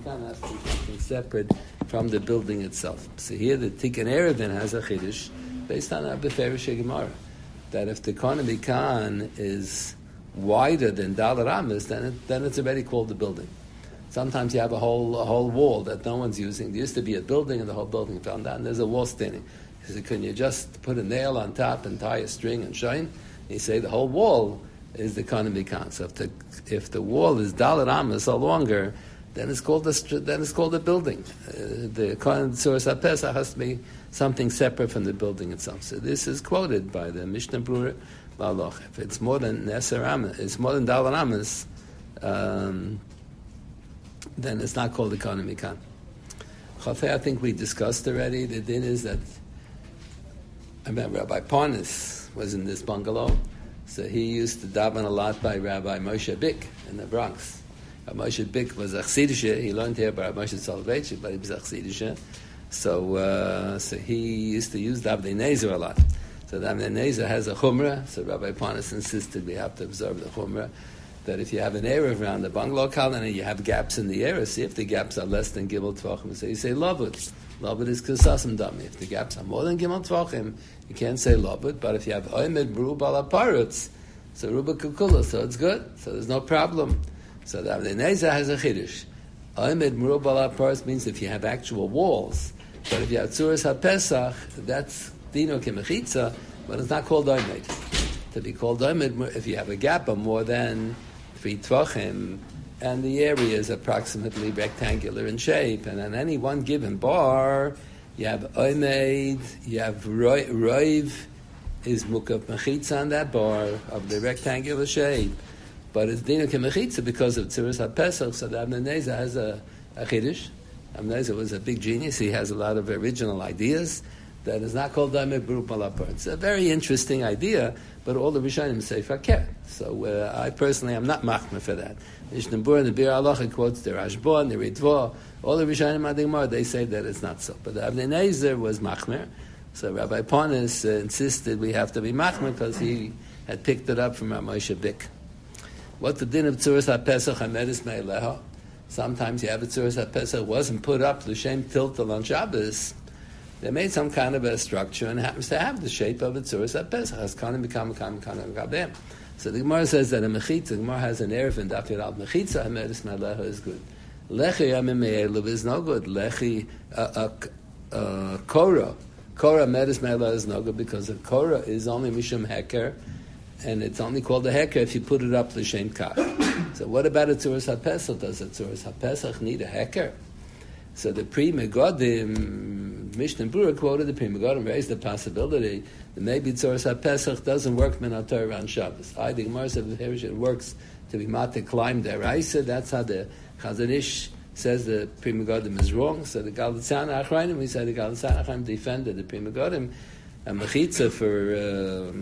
Kan has to be something separate from the building itself. So here the Tikkun Erevin has a Chiddush based on a Beferish Gemara, that if the economy Kan is wider than Dalar Amis, then it's already called the building. Sometimes you have a whole wall that no one's using. There used to be a building and the whole building fell down, and there's a wall standing. He said, can you just put a nail on top and tie a string and shine? You say the whole wall is the economy Kan. So if the wall is Dalar Amis or longer, then it's called a building. The Tzuras HaPesach has to be something separate from the building itself. So this is quoted by the Mishnah Brura Laloch. If it's more than Neser Amis, it's more than Dalar Amis, then it's not called economy Kan. Chafei, I think we discussed already. The din is that I remember Rabbi Parnas was in this bungalow, so he used to daven a lot by Rabbi Moshe Bick in the Bronx. Rabbi Moshe Bick was a Chassidische. He learned here by Rabbi Moshe Soloveitchik, but he was a Chassidische. So he used to use Davening Nezer a lot. So Davening Nezer has a chumrah, so Rabbi Parnas insisted we have to observe the chumrah, that if you have an Erev around the bungalow colony, you have gaps in the Erev, see if the gaps are less than Gimel Tvachim. So you say Lavud. Lavud is Kesasim Dami. If the gaps are more than Gimel Tvachim, you can't say Lavud. But if you have Oimed Bru Balaparutz, so Ruba Kukula, so it's good. So there's no problem. So the Neza has a Chiddush. Oimed Bru Balaparutz means if you have actual walls. But if you have Tzuras HaPesach, that's Dino Kemechitza, but it's not called Oimed. To be called Oimed, if you have a gap of more than 3 Tvachim, and the area is approximately rectangular in shape, and on any one given bar, you have Oimed, you have Roiv, is Mukav Mechitza on that bar of the rectangular shape. But it's Dino Kemechitza because of Tzuras HaPesach, so the Avnei Nezer has a Chiddush. Avnei Nezer was a big genius, he has a lot of original ideas that is not called Daimeh Baruch Malapar. It's a very interesting idea, but all the Rishonim say Fakir. So I personally am not machmer for that. Mishnah Berurah, the Bir Halacha quotes the Rashba, the Ritva, all the Rishonim Adimar, they say that it's not so. But the Avnei Nezer was machmer, so Rabbi Parnas insisted we have to be machmer because he had picked it up from Rabbi Moshe Bick. What the din of Tzuras HaPesach HaMedis Me'eleha? Sometimes you have a Tzuras HaPesach wasn't put up l'shem tiltal on Shabbos. They made some kind of a structure and it happens to have the shape of a Tzuras HaPesach. Has kanim b'kam gabem. So the Gemara says that a mechitza, the Gemara has an erev and daf yad mechitza hamedis me'eleha is good. Lechi yamim me'elev is no good. Lechi korah medis me'eleha is no good because a korah is only mishum heker, and it's only called a heker if you put it up l'shem kach. So what about a Tzuras HaPesach? Does a Tzuras HaPesach need a heker? So the Pri Megadim, Mishnah Berurah quoted the Pri Megadim, raised the possibility that maybe Tzuras HaPesach doesn't work Minator on Shabbos. I think Gemara said it works to be matik climb there. I said that's how the Chazon Ish says the Pri Megadim is wrong. So the Galitzana Achrayim, we said the Galitzana Achrayim defended the Pri Megadim. A mechitza for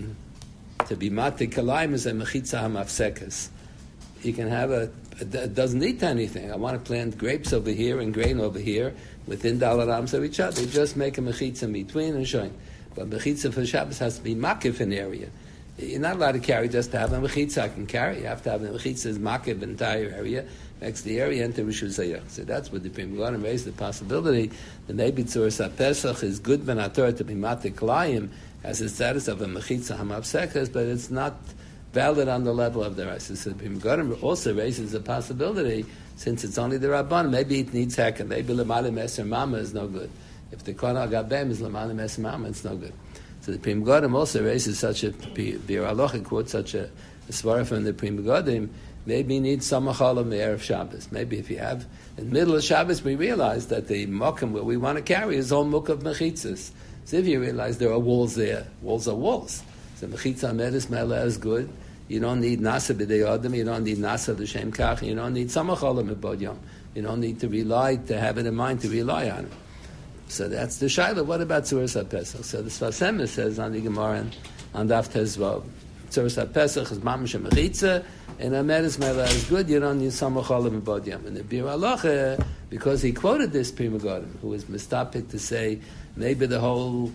to be matik climb is a mechitza hamafsekas. You can have it doesn't need anything. I want to plant grapes over here and grain over here within dalarams of each other. They just make a mechitza in between and showing. But mechitza for Shabbos has to be makif in area. You're not allowed to carry just to have a mechitza I can carry. You have to have a mechitza is makif entire area, makes the area into Rishus Hayach. So that's what the Pri Megadim raised the possibility that maybe Tzuras HaPesach is good ben ator to be matik klayim, has the status of a mechitza hamavsekas, but it's not valid on the level of the Raisa. So the Pri Megadim also raises the possibility, since it's only the Rabban, maybe it needs hecker. Maybe L'malim Eser Mama is no good. If the Kona Gabem is L'malim Eser Mama, it's no good. So the Pri Megadim also raises such a, Bir Halacha quotes such a svara from the Pri Megadim, maybe you need some Samachal of the Erev Shabbos. Maybe if you have, in the middle of Shabbos, we realize that the Mokum where we want to carry is all Muk of Mechitzas. So if you realize there are walls there, walls are walls. So Mechitza Medis Me'eleha is good. You don't need Nasa B'dei Adam, you don't need Nasa L'Shem Kach, you don't need Samachal M'bod Yom. You don't need to rely, to have it in mind, to rely on it. So that's the Shaila. What about Tzuras HaPesach? So the Sfas Emes says on the Gemara on Daf Tezvav, Tzuras HaPesach is Mamash Mechitza, and Medis Me'eleha is good, you don't need Samachal M'bod Yom. And the Bir Halacha, because he quoted this Pri Megadim, who was mistapik to say maybe the whole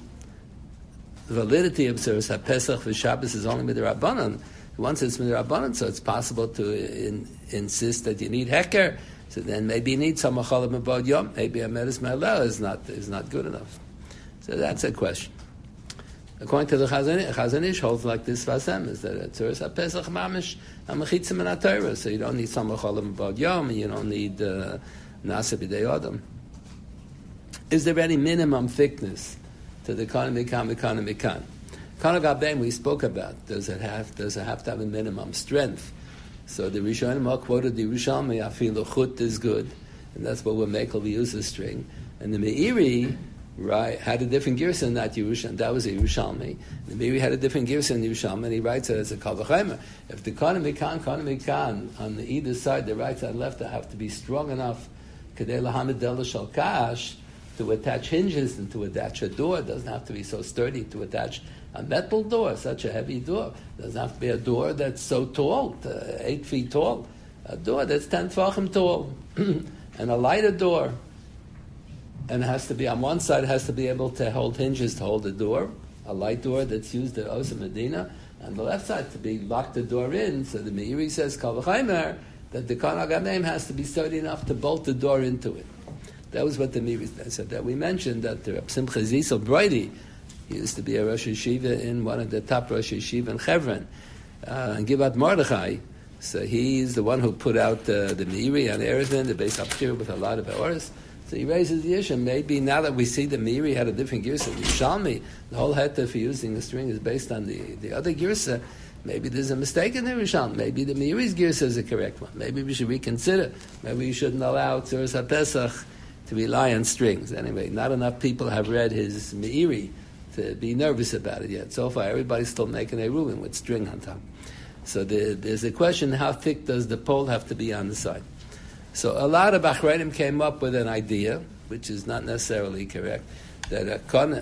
validity of Tzuras HaPesach for Shabbos is only with the Rabbanan. Once it's with the Rabbanan, so it's possible to insist that you need heker, So then maybe you need some Achalim about Yom. Maybe a Meres Me'alel is not good enough. So that's a question. According to the Chazon Ish holds like this Vasem, is that Tzuras HaPesach Mamish HaMechitzim and HaTorah. So you don't need some Achalim about Yom, and you don't need Nasa B'dei Adam. Is there any minimum thickness to the Kana Mikan? Kana Gabein we spoke about. Does it have to have a minimum strength? So the Rishonim all quoted the Yerushalmi, Afilu Chut is good, and that's what we make we use the string. And the Meiri, right, had a different girsa in that Yerushalmi. That was a Yerushalmi. The Meiri had a different girsa in the Yerushalmi, and he writes it as a Kal V'chomer. If the Kana Mikan, on the either side, the right side and left, they have to be strong enough, Kedei Lahamid Del Shalkash, to attach hinges and to attach a door. It doesn't have to be so sturdy to attach a metal door, such a heavy door. It doesn't have to be a door that's so tall, 8 feet tall. A door that's 10 tefachim tall. And a lighter door. And it has to be, on one side, it has to be able to hold hinges to hold the door. A light door that's used at Osa Medina. And the left side to be lock the door in. So the Meiri says, Kal V'chomer, that the Kana Gabein has to be sturdy enough to bolt the door into it. That was what the Meiri said. That we mentioned that the Reb Simcha Zisel Broidi, he used to be a Rosh Yeshiva in one of the top Rosh Yeshiva in Chevron, and Givat Mordechai. So he's the one who put out the Meiri on Erevin, the Beis Hapshir with a lot of hours. So he raises the issue. Maybe now that we see the Meiri had a different girsa, the Yerushalmi, the whole heta for using the string is based on the other girsa. Maybe there's a mistake in the Yerushalmi. Maybe the Meiri's girsa is the correct one. Maybe we should reconsider. Maybe we shouldn't allow Tzuras HaPesach to rely on strings. Anyway, not enough people have read his Meiri to be nervous about it yet. So far, everybody's still making a ruling with string on top. So there's a question, how thick does the pole have to be on the side? So a lot of Achreinim came up with an idea, which is not necessarily correct, that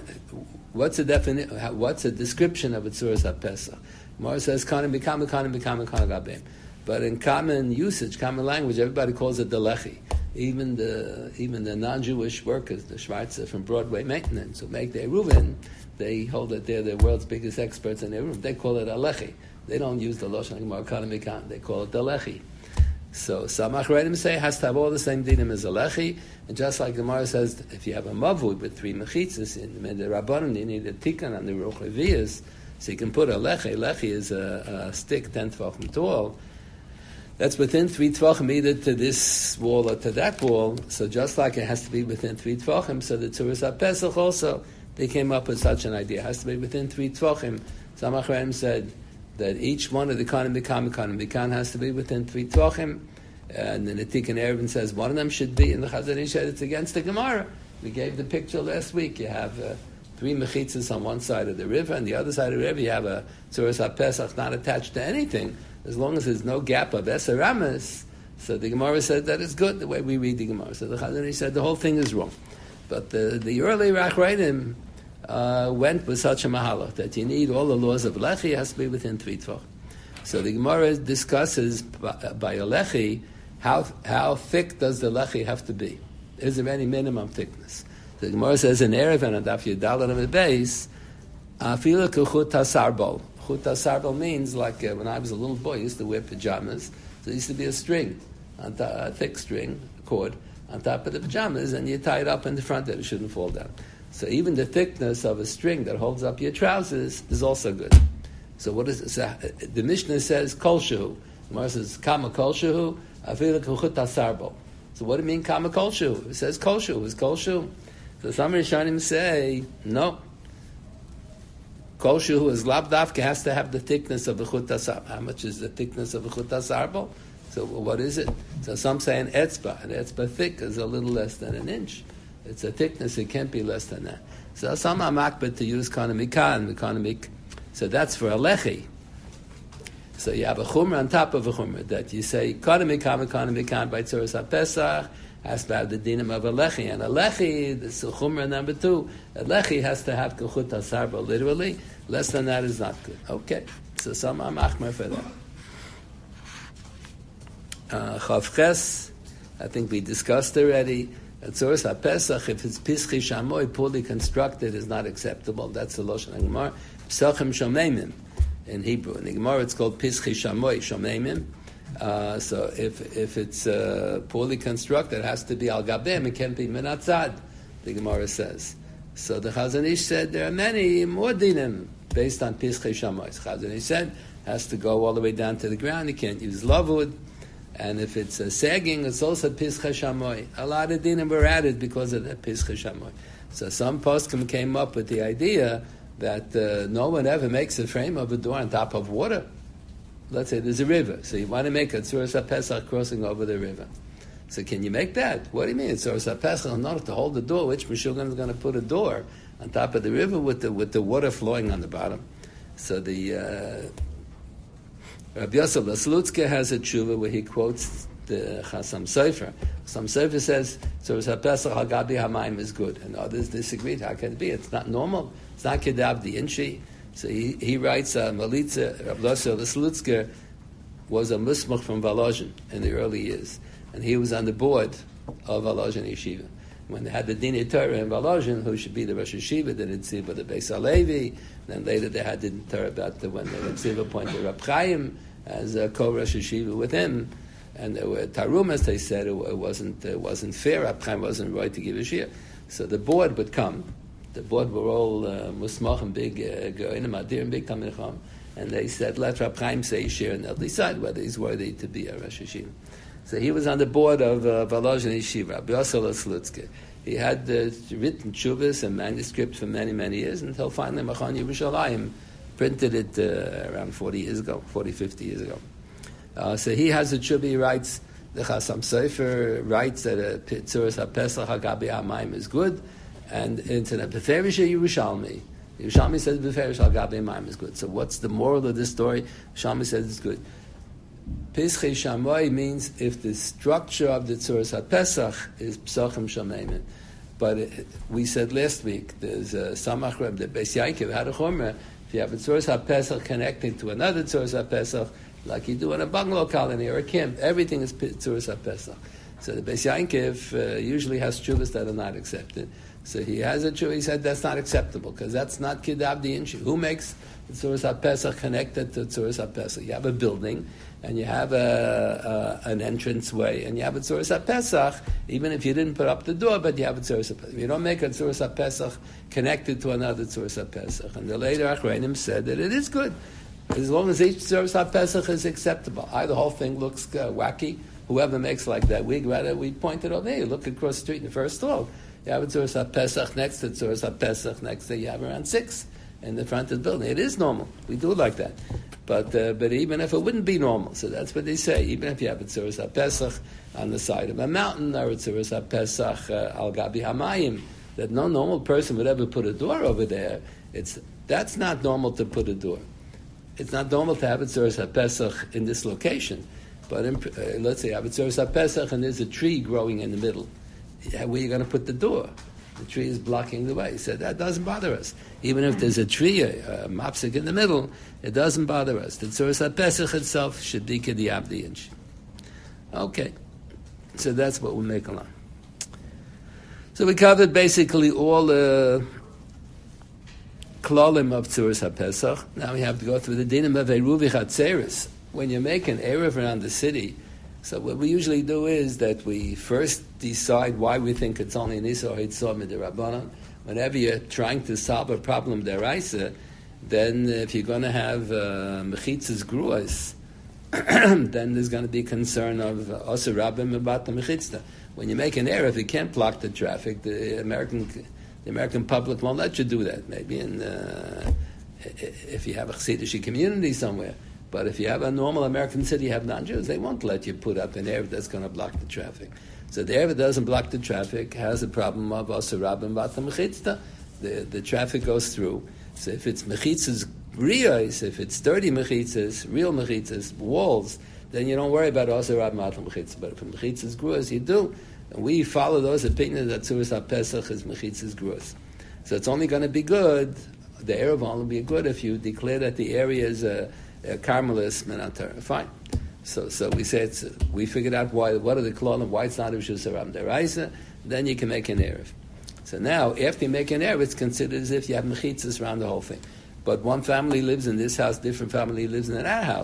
what's a description of a Tzuras HaPesach? Gemara says, Kana Mikam, Kana Mikam, Kana Gabein. But in common usage, common language, everybody calls it the lechi. Even the non-Jewish workers, the Schwarzer from Broadway Maintenance, who make their Reuven, they hold that they're the world's biggest experts in their room. They call it a lechi. They don't use the Lashon Gemara Kana Mikan. They call it the lechi. So some Achreidim say it has to have all the same dinim as a lechi, and just like Gemara says, if you have a mavud with 3 mechitzas in the Rabbanon, you need a tikkun on the Ruch Levius, so you can put a lechi. Lechi is a stick 10 tefachim tall. That's within 3 tvachim, either to this wall or to that wall. So just like it has to be within 3 tvachim, so the Tzuras HaPesach also, they came up with such an idea. It has to be within 3 tvachim. Some Achreidim said that each one of the Kana Mikan has to be within 3 tvachim. And then the Tikkun Erevin says one of them should be, and the Chazon Ish said it's against the Gemara. We gave the picture last week. You have 3 mechitzas on one side of the river, and the other side of the river you have a Tzuras HaPesach not attached to anything. As long as there's no gap of Eser Amas, so the Gemara said that is good, the way we read the Gemara. So the Chazon Ish said the whole thing is wrong. But the early Achreidim went with such a mahalach, that you need all the laws of Lechi, has to be within 3 tvach. So the Gemara discusses by a Lechi, how thick does the Lechi have to be? Is there any minimum thickness? The Gemara says in Erevin and Daf Yudalad on the base, Afila k'chut hasarbol. Chut hasarbol means like when I was a little boy, I used to wear pajamas. So there used to be a string, a thick string, a cord, on top of the pajamas, and you tie it up in the front that it shouldn't fall down. So even the thickness of a string that holds up your trousers is also good. So what is it? So the Mishnah says kol shehu. The Gemara says kama kol shehu, afila k'chut hasarbol. So what do you mean kama kol shehu? It says kol shehu. Is kol shehu? So some Rishonim say no. Kol shehu is lav dafka, has to have the thickness of the chut hasarbol. How much is the thickness of the chut hasarbol? So what is it? So some say an etzba. An etzba thick is a little less than an inch. It's a thickness, it can't be less than that. So some are makbet to use kana mikan. So that's for a lechi. So you have a chumrah on top of a chumrah, that you say kana mikan by Tzuras HaPesach, has to have the dinim of a lechi. And a lechi, this is chumrah number 2, a lechi has to have k'chut hasarbol, literally. Less than that is not good. Okay. So some are machmer for that. Chavches, I think we discussed already. Tzuras HaPesach, if it's pischi shamoy, poorly constructed, is not acceptable. That's the Lashon HaGemara. Psachim shomemim in Hebrew. In the Gemara it's called pischi shamoy, shomemim. So if it's poorly constructed, it has to be al gabim. It can't be minatzad. The Gemara says. So the Chazon Ish said there are many more dinim based on pischei shamois. Chazon Ish said has to go all the way down to the ground. You can't use lavud. And if it's sagging, it's also pischei shamoy. A lot of dinim were added because of that pischei shamoy. So some poskim came up with the idea that no one ever makes a frame of a door on top of water. Let's say there's a river, so you want to make a tzuras HaPesach crossing over the river. So can you make that? What do you mean? It's tzuras HaPesach, not to hold the door. Which Meshuggah is going to put a door on top of the river with the water flowing on the bottom? So the Rabbi Yosef Laslutzke has a tshuva where he quotes the Chasam Sofer. Chasam Sofer says tzuras HaPesach al gabi hamayim is good, and others disagreed. How can it be? It's not normal. It's not kedab the inchi. So he writes, Malitza, Rabbi Yosef Laslutzke was a musmach from Volozhin in the early years. And he was on the board of Volozhin Yeshiva. When they had the Dinei Torah in Volozhin, who should be the Rosh Yeshiva, they didn't see but the Beis HaLevi. Then later they had the Torah about when the Yeshiva appointed Rab Chaim as a co-Rosh Yeshiva with him. And there were tarumas, they said it wasn't fair, Rab Chaim wasn't right to give a shir. So the board would come. The board were all musmach and big goyim, adir and big Talmidei Chacham, and they said, let Rab Chaim say shir, and they'll decide whether he's worthy to be a Rosh Yeshiva. So he was on the board of Volozhin Yeshiva, Rabbi Yosef Laslutzke. He had written tshuvas and manuscripts for many, many years until finally Machon Yerushalayim printed it around 50 years ago. So he has a tshuva, he writes, the Chasam Sofer writes that a tzuras HaPesach HaGabi HaMayim is good, and it's in a Beferish Yerushalmi. Yerushalmi says Beferish HaGabi HaMayim is good. So what's the moral of this story? Yerushalmi says it's good. Pischei Shamoy means if the structure of the tzuras HaPesach is Psachim Shamayim. But we said last week, there's Samach Reb, the Beis Yaakov had a chomer. If you have a tzuras HaPesach connecting to another tzuras HaPesach, like you do in a bungalow colony or a camp, everything is tzuras HaPesach. So the Beis Yaakov usually has tshuvas that are not accepted. So he has a tshuva, he said that's not acceptable, because that's not Kidab the Inshi. Who makes the tzuras HaPesach connected to tzuras HaPesach? You have a building, and you have an entrance way, and you have a tzuras HaPesach, even if you didn't put up the door, but you have a tzuras HaPesach. You don't make a tzuras HaPesach connected to another tzuras HaPesach. And the later Achreinim said that it is good, as long as each tzuras HaPesach is acceptable. The whole thing looks wacky. Whoever makes like that, we point it over here. Look across the street in the first stall. You have a tzuras HaPesach next to tzuras HaPesach next to you have around 6 in the front of the building. It is normal. We do it like that. But even if it wouldn't be normal, so that's what they say. Even if you have a tzuras HaPesach on the side of a mountain or a tzuras HaPesach al gabi hamayim, that no normal person would ever put a door over there. That's not normal to put a door. It's not normal to have a tzuras HaPesach in this location. But let's say you have a tzuras HaPesach and there's a tree growing in the middle. Where are you going to put the door? The tree is blocking the way. He said, that doesn't bother us. Even if there's a tree, a mapsik in the middle, it doesn't bother us. The tzuras HaPesach itself should be kediyab the inch. Okay. So that's what we make along. So we covered basically all the klolim of tzuras HaPesach. Now we have to go through the dinim of Eruv Chatzeres. When you make an Erev around the city, so what we usually do is that we first decide why we think it's only an Isur Hitzor Midirabbanan. Whenever you're trying to solve a problem deraisa, then if you're going to have mechitzas gruas, then there's going to be concern of Osir Rabbim about the mechitzah. When you make an Erev, you can't block the traffic. The American public won't let you do that. Maybe if you have a Chassidish community somewhere. But if you have a normal American city, you have non-Jews, they won't let you put up an Erev that's going to block the traffic. So the Erev that doesn't block the traffic has a problem of Osir Rabbim Vat Mechitzah. The traffic goes through. So if it's mechitzas riyos, if it's dirty mechitzas, real mechitzas, walls, then you don't worry about Osir Rabbim Vat Mechitzah. But if mechitzas gruas, you do. And we follow those opinions that tzuras HaPesach is mechitzas gruas. So it's only going to be good, the Erev will only be good if you declare that the area is Carmelis Menatara. Fine. So we say we figured out what are the klolim, why it's not a Rishus Haram Deraisa, then you can make an Erev. So now, after you make an Erev, it's considered as if you have mechitzas around the whole thing. But one family lives in this house, different family lives in that house.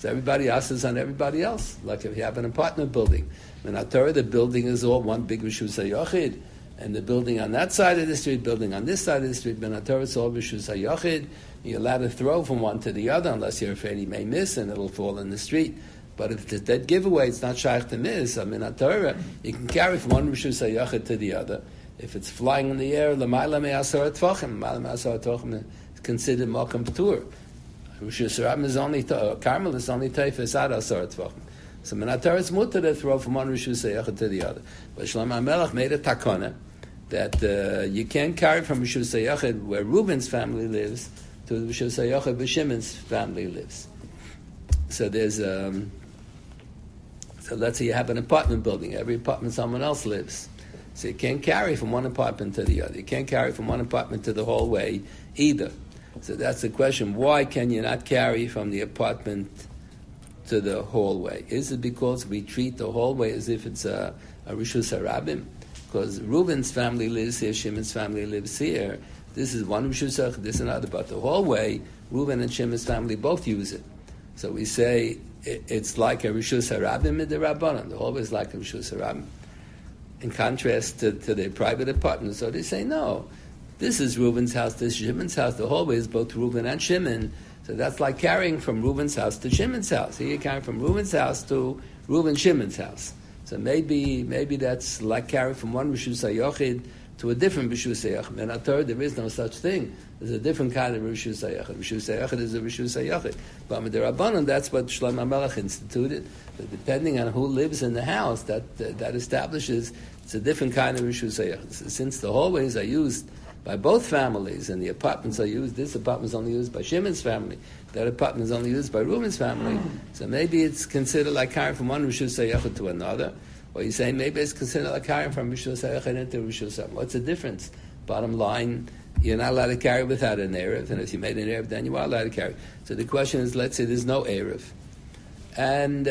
So everybody else is on everybody else. Like if you have an apartment building. In Torah, the building is all one big Rishus HaYachid. And the building on that side of the street, building on this side of the street, in Torah, it's all Rishus HaYachid. You're allowed to throw from one to the other unless you're afraid he may miss and it'll fall in the street. But if it's a dead giveaway, it's not shaykh to miss. I mean, on Torah, you can carry from one Rishus HaYachid to the other. If it's flying in the air, l'mayla me'asar tvachim. L'mayla me'asar tvachim is considered makam p'tur. Rishus HaRabim is only, Carmel is only teifes ad asar tvachim. So in Torah, it's mutter to throw from one Rishus HaYachid to the other. But Shlomo HaMelech made a takana that you can't carry from Rishus HaYachid where Reuben's family lives to the Rishus HaYachid where Shimon's family lives. So there's so let's say you have an apartment building. Every apartment someone else lives. So you can't carry from one apartment to the other. You can't carry from one apartment to the hallway either. So that's the question. Why can you not carry from the apartment to the hallway? Is it because we treat the hallway as if it's a Rishus HaRabim? Because Reuben's family lives here, Shimon's family lives here. This is one Rishus HaRabim, this is another. But the hallway, Reuben and Shimon's family both use it. So we say it's like a Rishus HaRabim in the Rabbanan. The hallway is like a Rishus HaRabim. In contrast to their private apartments. So they say, no, this is Reuben's house, this is Shimon's house. The hallway is both Reuben and Shimon. So that's like carrying from Reuben's house to Shimon's house. Here you're carrying from Reuben's house to Reuben Shimon's house. So maybe that's like carrying from one Rishus HaYachid to a different Rishus HaYachid. In Torah, there is no such thing. There's a different kind of Rishus HaYachid. Rishus HaYachid is a Rishus HaYachid. But with the Rabbanan, that's what Shlomo HaMelech instituted. But depending on who lives in the house, that establishes it's a different kind of Rishus HaYachid. Since the hallways are used by both families and the apartments are used, this apartment is only used by Shimon's family, that apartment is only used by Reuben's family, so maybe it's considered like carrying from one Rishus HaYachid to another. Or you say maybe it's considered like carrying from Rishus HaYachid into Rishus HaRabim. What's the difference? Bottom line, you're not allowed to carry without an Erev, and if you made an Erev, then you are allowed to carry. So the question is, let's say there's no Erev, and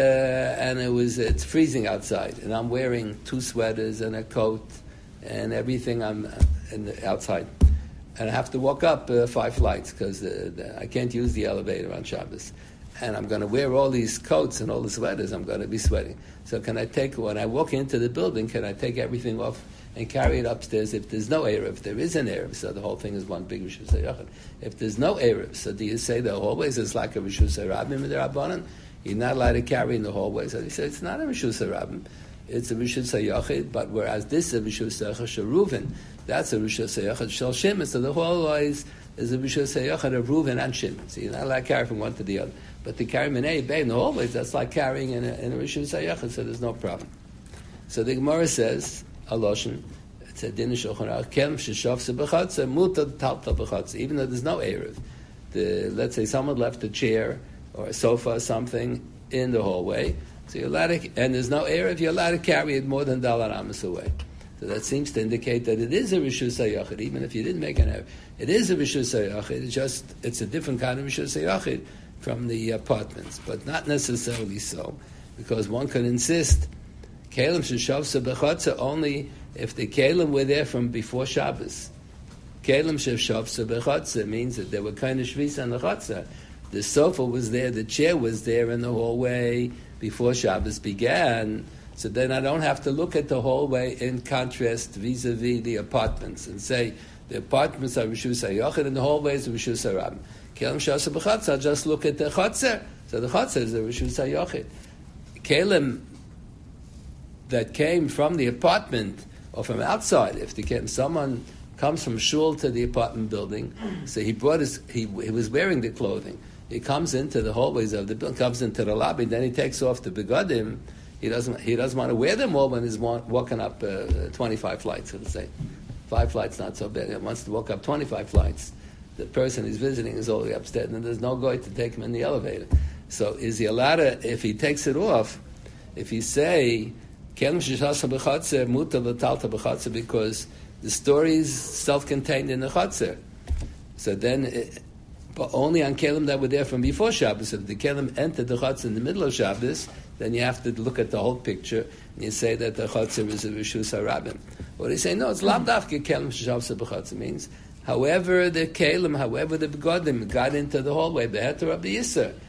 it's freezing outside, and I'm wearing 2 sweaters and a coat and everything. I'm outside, and I have to walk up 5 flights because I can't use the elevator on Shabbos. And I'm going to wear all these coats and all the sweaters. I'm going to be sweating. So when I walk into the building, can I take everything off and carry it upstairs if there's no Erev? If there is an Erev, so the whole thing is one big Rishus HaYachid. If there's no Erev, so do you say the hallways is like a Rishus HaRabim in the Rabbanan? You're not allowed to carry in the hallways. So you say it's not a Rishus HaRabim. It's a Rishus HaYachid, but whereas this is a Rishus HaYachid Shel Reuven, that's a Rishus HaYachid Shel Shimon. So the hallways is a Rishus HaYachid of Reuven and Shimon. So you're not allowed to carry from one to the other. But to carry Minei Bay in the hallways, that's like carrying in a Rishus HaYachid, so there's no problem. So the Gemara says, Aloshin, it's a din Shulchan Aruch, Kelm sheshofse b'chatzer, mutar talta b'chatzer, even though there's no Erev. Let's say someone left a chair or a sofa or something in the hallway, so you're allowed to, and there's no Erev, you're allowed to carry it more than Dalar Amos away. So that seems to indicate that it is a Rishus HaYachid, even if you didn't make an Erev. It is a Rishus HaYachid, it's a different kind of Rishus HaYachid from the apartments, but not necessarily so, because one could insist Kalim sheshavsa b'chatzer only if the Kalim were there from before Shabbos. Kalim sheshavsa b'chatzer means that there were kind of shvisa in the chatzer. The sofa was there, the chair was there in the hallway before Shabbos began, so then I don't have to look at the hallway in contrast vis-a-vis the apartments and say the apartments are Rishus HaYachid and the hallways are Rishus HaRabim. Kelim shasa b'chatzer, just look at the chatzer. So the chatzer is the Rishus HaYachid. Kelim that came from the apartment or from outside, if someone comes from shul to the apartment building, so he was wearing the clothing. He comes into the hallways of the building, comes into the lobby, then he takes off the begadim. He doesn't want to wear them all when he's walking up 25 flights, let's say. 5 flights, not so bad. He wants to walk up 25 flights. The person he's visiting is already upstairs, and there's no guy to take him in the elevator. So is he allowed to, if he takes it off, if he say, because the story is self-contained in the chatzir. So then, but only on kelim that were there from before Shabbos. If the kelim entered the chatzir in the middle of Shabbos, then you have to look at the whole picture, and you say that the chatzir is a Rishus HaRabim. Or they say, no, it's lav dafke kelim sheshavsa b'chatzir, means however the kelim, however the begodim got into the hallway, beheter of the yisr,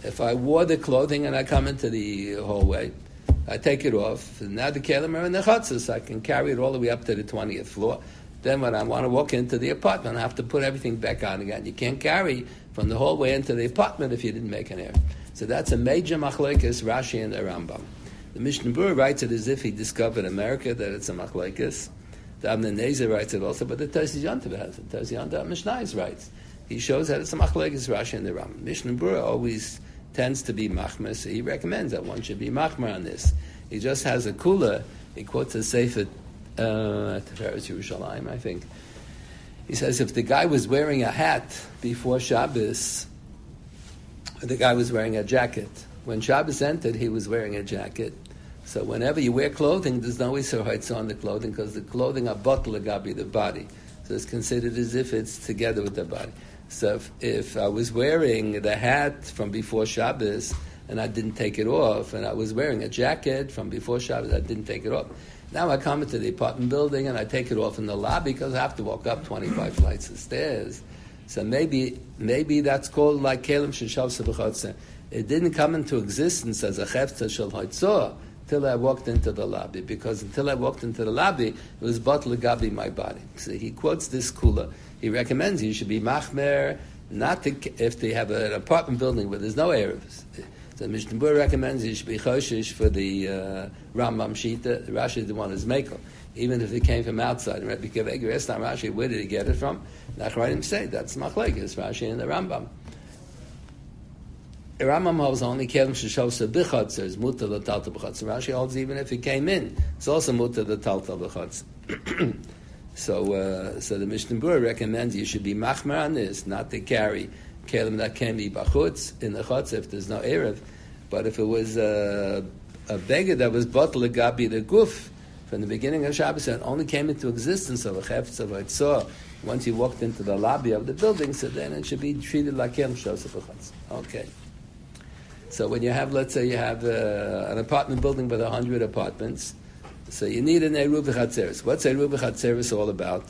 If I wore the clothing and I come into the hallway, I take it off, and now the kelim are in the chutzes, I can carry it all the way up to the 20th floor. Then when I want to walk into the apartment, I have to put everything back on again. You can't carry from the hallway into the apartment if you didn't make an error. So that's a major machlekes, Rashi and the Rambam. The Mishnah Berurah writes it as if he discovered America, that it's a machlekes. The Avnei Nezer writes it also, but the Tosis Yontiv has it. Tosis Yontiv Mishnayos writes. He shows that it's a machlekes, Rashi and the Rambam. Mishnah Berurah always tends to be machmer, so he recommends that one should be machmer on this. He just has a kula. He quotes a sefer at Tiferes Yerushalayim, I think. He says if the guy was wearing a hat before Shabbos, the guy was wearing a jacket. When Shabbos entered, he was wearing a jacket. So whenever you wear clothing, there's no Isur Haitzah on the clothing because the clothing are batel legabi the body. So it's considered as if it's together with the body. So if I was wearing the hat from before Shabbos and I didn't take it off, and I was wearing a jacket from before Shabbos, I didn't take it off. Now I come into the apartment building and I take it off in the lobby because I have to walk up 25 flights of stairs. So maybe that's called like Kelim Sheshav Sebechotze. It didn't come into existence as a Chefza Shel Haitzah till I walked into the lobby, because until I walked into the lobby, it was batel legabi my body. So he quotes this kula. He recommends you should be machmer, not to, if they have an apartment building where there's no Erevs. So Mishnah Berurah recommends you should be choshish for the Rambam Shita. Rashi is the one who's makel, even if it came from outside. And Rabbi Akiva Eiger asked Rashi, where did he get it from? Nachrayim say that's machlekes, Rashi and the Rambam. The Rambam holds only kelim sheshavsa b'chutz. There's mutar l'talta b'chutz. Rashi holds even if it came in, it's also mutar l'talta b'chutz. So the Mishnah Berurah recommends you should be machmer on this, not to carry kelim that can be b'chutz in the chutz if there's no erev. But if it was a beggar that was batel legabi the guf from the beginning of Shabbos and only came into existence of a chefetz of Haitzah once you walked into the lobby of the building, so then it should be treated like kelim sheshavsa b'chutz. Okay. So when you have, let's say you have an apartment building with 100 apartments, so you need an Eruv V'Chatzeres. What's Eruv V'Chatzeres all about?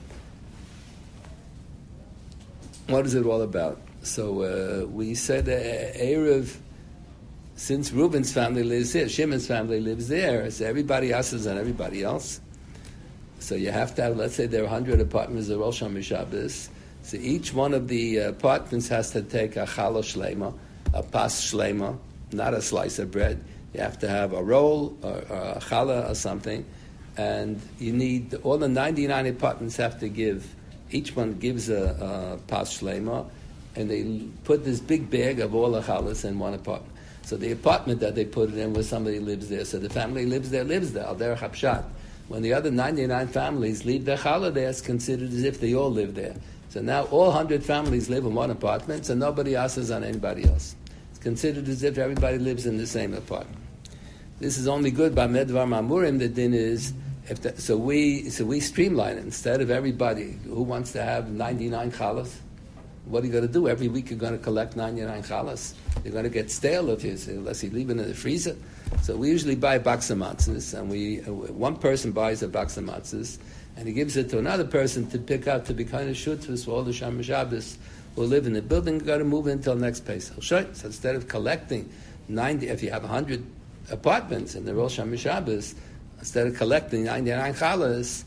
What is it all about? So we said Eruv, since Reuben's family lives here, Shimon's family lives there, so everybody else is on everybody else. So you have to have, let's say there are 100 apartments of Rosh Hashanah. So each one of the apartments has to take a challah shlema, a pas shlema, not a slice of bread. You have to have a roll or a challah or something, and you need, all the 99 apartments have to give, each one gives a pas shlema, and they put this big bag of all the challahs in one apartment. So the apartment that they put it in where somebody lives there, so the family lives there, al derech hapshat. When the other 99 families leave their challah there, it's considered as if they all live there. So now all 100 families live in one apartment, so nobody else is on anybody else. Considered as if everybody lives in the same apartment. This is only good by Medvar Mamurim. The din is so we streamline it. Instead of everybody who wants to have 99 challahs, what are you going to do? Every week you're going to collect 99 challahs. You're going to get stale unless you leave it in the freezer. So we usually buy a box of matzahs, and one person buys a box of matzahs, and he gives it to another person to pick up to be kind of shutfus for all the Sham Shabbos who live in the building. Got to move until next Pesach. So instead of collecting 90, if you have 100 apartments in the Rosh Hashanah, instead of collecting 99 challahs,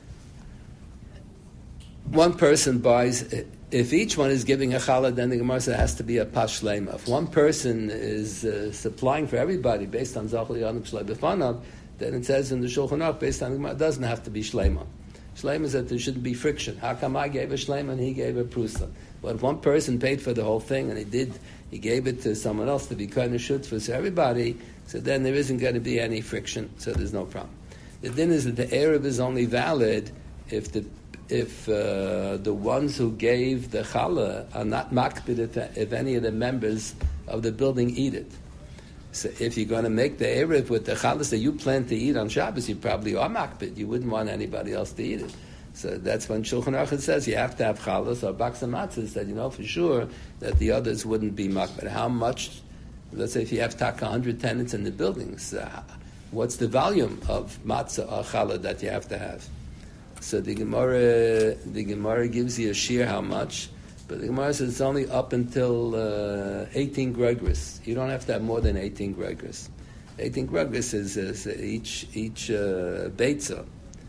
one person buys. If each one is giving a challah, then the Gemara says it has to be a pas shlema. If one person is supplying for everybody based on Zachli Yanuk Shlei B'fanav, then it says in the Shulchan Aruch, based on the Gemara, it doesn't have to be shlema. Shlema is that there shouldn't be friction. How come I gave a shlema and he gave a prusa? But if one person paid for the whole thing and he gave it to someone else to be kind of shutfus for everybody, so then there isn't going to be any friction, so there's no problem. The din is that the Erev is only valid if the ones who gave the challah are not makbid if any of the members of the building eat it. So if you're going to make the Erev with the challah that you plan to eat on Shabbos, you probably are makbid. You wouldn't want anybody else to eat it. So that's when Shulchan Aruch says you have to have challahs or box of matzahs that you know for sure that the others wouldn't be makbid. How much? Let's say if you have 100 tenants in the buildings, what's the volume of matzah or challah that you have to have? So the Gemara gives you a shear how much, But the Gemara says it's only up until 18 gregris. You don't have to have more than 18 gregris. 18 gregris is each beitza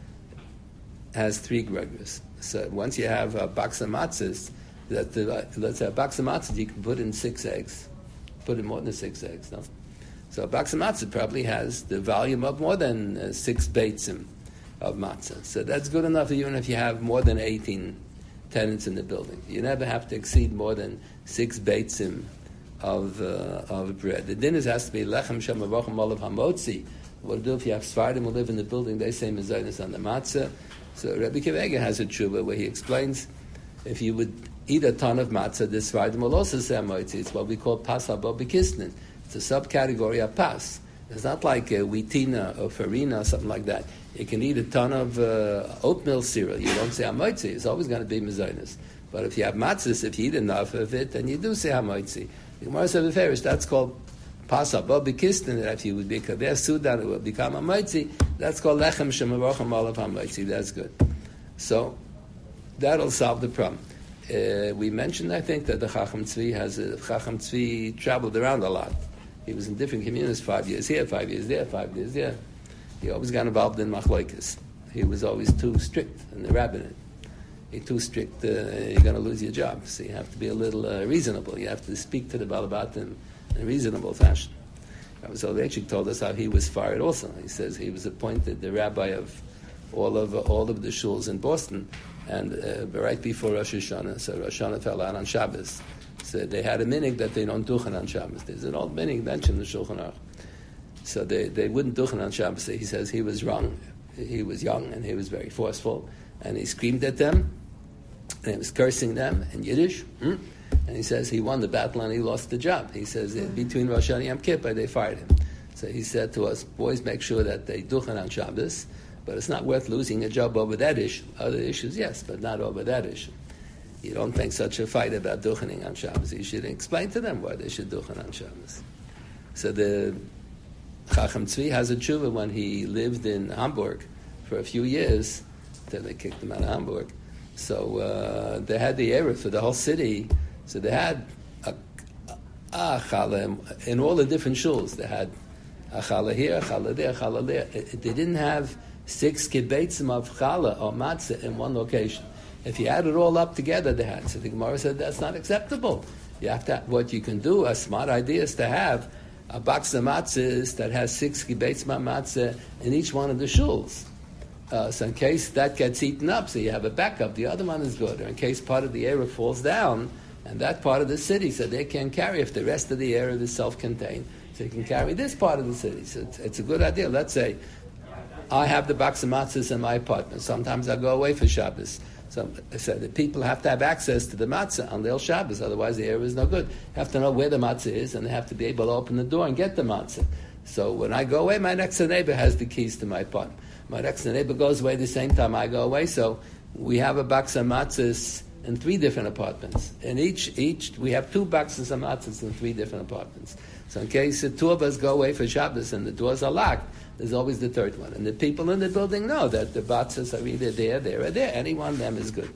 has 3 gregris. So once you have a box of matzahs, let's say a box of matzahs, you can put in 6 eggs. Put in more than 6 eggs, no? So a box of matzah probably has the volume of more than 6 beitzim of matzah. So that's good enough even if you have more than 18 tenants in the building. You never have to exceed more than 6 beitzim of bread. The dinners has to be lechem shem avochem olav hamotzi. What to do if you have Sfardim who live in the building, they say mezainis on the matzah. So Rabbi Kivega has a tshuva where he explains if you would eat a ton of matzah, the Sfardim will also say hamotzi. It's what we call pas haba b'kisnin. It's a subcategory of pas. It's not like wheatina or farina or something like that. You can eat a ton of oatmeal cereal. You don't say hamotzi. It's always going to be mezainis. But if you have matzahs, if you eat enough of it, then you do say hamotzi. The Gemara says beferish, that's called pasab. But b'kistin, if you would be kaver sudan, it will become hamotzi. That's called lechem shemavochem olav hamotzi. That's good. So that'll solve the problem. We mentioned, I think, that the Chacham Tzvi traveled around a lot. He was in different communities, 5 years here, 5 years there, 5 years there. He always got involved in machlokes. He was always too strict in the rabbinate. You're too strict, you're going to lose your job. So you have to be a little reasonable. You have to speak to the Balabatim in a reasonable fashion. Rabbi Soloveitchik told us how he was fired also. He says he was appointed the rabbi of all of the shuls in Boston, and right before Rosh Hashanah, so Rosh Hashanah fell out on Shabbos. So they had a minig that they don't duchen on Shabbos. There's an old minig mentioned in the Shulchan Aruch. So they wouldn't duchen on Shabbos. He says he was wrong. He was young and he was very forceful, and he screamed at them, and he was cursing them in Yiddish. And he says he won the battle and he lost the job. He says between Rosh Hashanah and Yom Kippur they fired him. So he said to us, boys, make sure that they duchen on Shabbos, but it's not worth losing a job over that issue. Other issues, yes, but not over that issue. You don't make such a fight about duchening on Shabbos. You should explain to them why they should duchen on Shabbos. So the Chacham Tzvi has a tshuva when he lived in Hamburg for a few years, then they kicked him out of Hamburg. So they had the Erev for the whole city. So they had a challah in all the different shuls. They had a challah here, a challah there, a challah there. They didn't have 6 kibbetzim of challah or matzah in one location. If you add it all up together, they had. So the Gemara said that's not acceptable. You have to. What you can do, a smart idea, is to have a box of matzahs that has 6 kibbetzim of matzah in each one of the shuls. So in case that gets eaten up, so you have a backup. The other one is good. Or in case part of the area falls down, and that part of the city, so they can't carry if the rest of the area is self-contained. So you can carry this part of the city. So it's a good idea. Let's say I have the box of matzahs in my apartment. Sometimes I go away for Shabbos. So the people have to have access to the matzah on Leil Shabbos, otherwise the area is no good. You have to know where the matzah is, and they have to be able to open the door and get the matzah. So when I go away, my next door neighbor has the keys to my apartment. My next door neighbor goes away the same time I go away, so we have a box of matzahs in 3 different apartments. In each we have 2 boxes of matzahs in 3 different apartments. So in case the 2 of us go away for Shabbos and the doors are locked, there's always the 3rd one. And the people in the building know that the matzahs are either there, or there. Any one of them is good.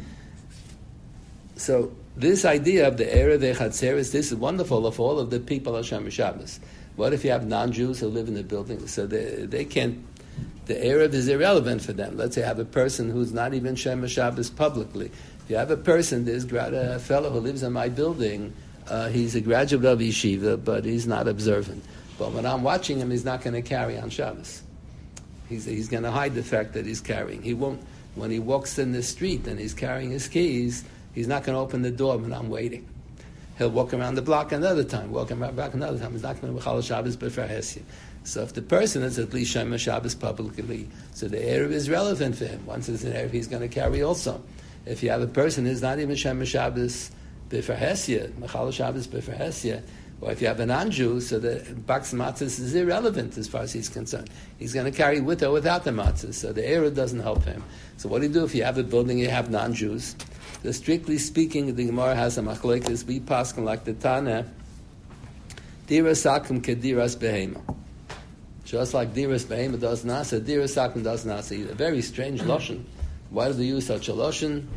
So this idea of the Erev Chatzeres, this is wonderful of all of the people of Shem Shabbos. What if you have non-Jews who live in the building? So they can't, the Erev is irrelevant for them. Let's say you have a person who's not even Shem Shabbos publicly. If you have a person, there's a fellow who lives in my building, he's a graduate of yeshiva, but he's not observant. But when I'm watching him, he's not going to carry on Shabbos. He's going to hide the fact that he's carrying. He won't. When he walks in the street and he's carrying his keys, he's not going to open the door when I'm waiting. He'll walk around the block another time, walk around back another time. He's not going to Chal Shabbos b'Farhesia. So if the person is at least Shema Shabbos publicly, so the Erev is relevant for him. Once it's an Erev, he's going to carry also. If you have a person who's not even Shema Shabbos b'Farhesia, Chal Shabbos b'Farhesia, or if you have a non-Jew, so the box of matzahs is irrelevant as far as he's concerned. He's going to carry with or without the matzahs, so the Erev doesn't help him. So what do you do if you have a building you have non-Jews? So strictly speaking, the Gemara has a machlokes. We paskin like the Tana, diras sakim kediras behema. Just like diras behema does nasa, diras sakim does nasa. A very strange lashon. Why do they use such a lashon?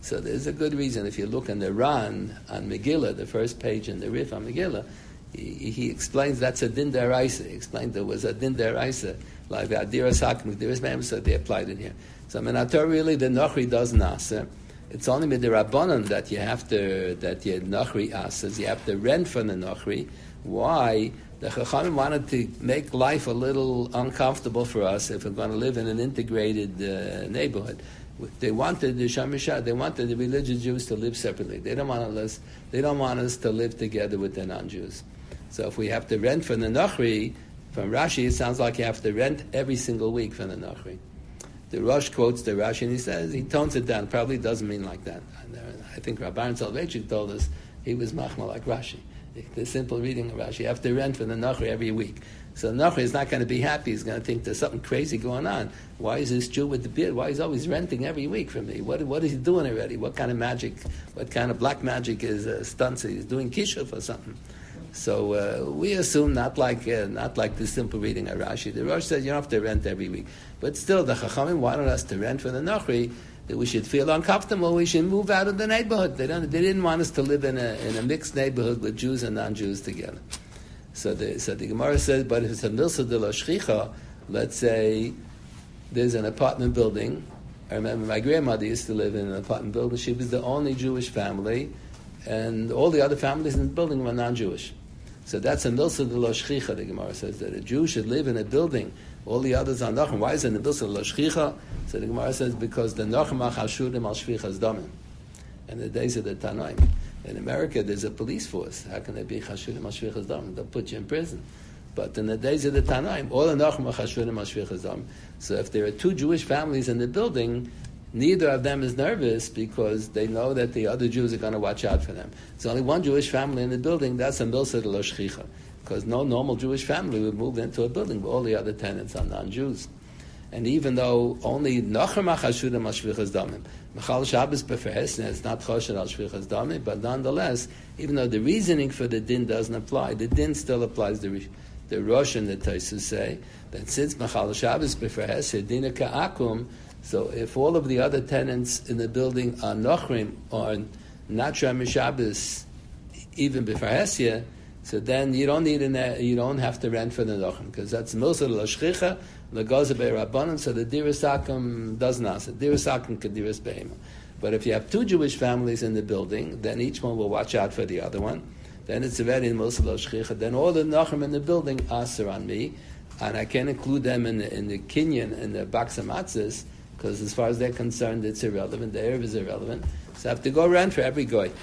So there's a good reason. If you look in the Ran on Megillah, the first page in the Rif on Megillah, he explains that's a din deraisa. He explained there was a din deraisa, like the Adira Sakim, Adiras Mem, so they applied it here. So Menator really the Nochri does nasa. It's only with the Rabbanon that you have to, that you Nochri asas, you have to rent from the Nochri. Why? The Chachamim wanted to make life a little uncomfortable for us if we're going to live in an integrated neighborhood. They wanted the Shamisha, they wanted the religious Jews to live separately. They don't want us to live together with the non-Jews. So if we have to rent from the Nochri, from Rashi, it sounds like you have to rent every single week from the Nochri. The Rosh quotes the Rashi and he says, he tones it down, probably doesn't mean like that. I think Rabban Soloveitchik told us he was machma like Rashi. The simple reading of Rashi, you have to rent from the Nochri every week. So the Nochri is not going to be happy. He's going to think there's something crazy going on. Why is this Jew with the beard? Why is he always renting every week from me? What is he doing already? What kind of magic, what kind of black magic is stunts? He's doing kishuf or something. So we assume not like the simple reading of Rashi. The Rosh says you don't have to rent every week. But still, the Chachamim wanted us to rent for the Nochri, that we should feel uncomfortable, we should move out of the neighborhood. They didn't want us to live in a mixed neighborhood with Jews and non-Jews together. So the Gemara says, but if it's a milsa de la shchicha, let's say there's an apartment building. I remember my grandmother used to live in an apartment building. She was the only Jewish family, and all the other families in the building were non-Jewish. So that's a milsa de la shchicha, the Gemara says, that a Jew should live in a building. All the others are nachem. Why is it a milsa de la shchicha? So the Gemara says, because the nachem achashurim al shvichas damim. In the days of the Tanaim. In America, there's a police force. How can there be chashurim al shvichas damim? They'll put you in prison. But in the days of the Tanaim, all the nachem achashurim al shvichas damim. So if there are two Jewish families in the building, neither of them is nervous because they know that the other Jews are going to watch out for them. There's only one Jewish family in the building, that's a milsa de la shchicha. Because no normal Jewish family would move into a building where all the other tenants are non-Jews. And even though only Nachem HaChashurim al Shvichas Damim, Mechal Shabbos B'Ferhes, it's not Chosher al Shvichas Damim, but nonetheless, even though the reasoning for the din doesn't apply, the din still applies. The Rosh and the Taisus say that since Mechal Shabbos B'Ferhes, Dina Ka'akum, so if all of the other tenants in the building are Nochrim or not Shem Shabbos, even B'Ferhesia, so then you don't have to rent for the Nochrim, because that's Milsa de la Shchicha, L'Gaza Be'Rabbanan, so the Diras Akum does not. Diras Akum K'Diras Be'ema. But if you have two Jewish families in the building, then each one will watch out for the other one. Then it's already in Milsa de la Shchicha. Then all the Nochrim in the building are on me, and I can't include them in the Kinyan, in the Baksamatzis, because as far as they're concerned, it's irrelevant. The Erev is irrelevant. So I have to go rent for every goy.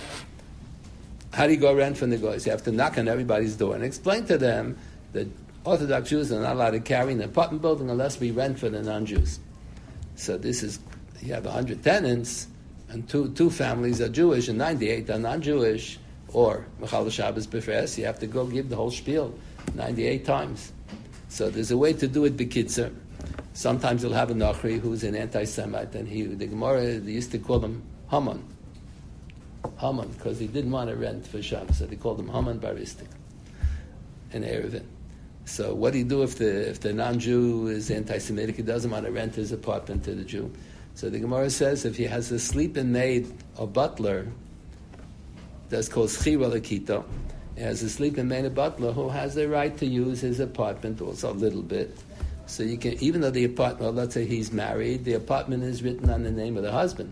How do you go rent from the goys? You have to knock on everybody's door and explain to them that Orthodox Jews are not allowed to carry an apartment building unless we rent for the non-Jews. So this is, you have 100 tenants, and two families are Jewish, and 98 are non-Jewish, or Mechal Shabbos B'Feres, you have to go give the whole spiel 98 times. So there's a way to do it b'kitzer. Sometimes you'll have a Nochri who's an anti-Semite, and the Gemara, they used to call him Haman, because he didn't want to rent for Shabbos, so they called him Haman Baristik in Erevin. So what do you do if the non-Jew is anti-Semitic? He doesn't want to rent his apartment to the Jew. So the Gemara says if he has a sleeping maid or butler, that's called schira l'kito. He has a sleeping maid or butler who has the right to use his apartment also a little bit. So you can, even though the apartment, well, let's say he's married, the apartment is written on the name of the husband,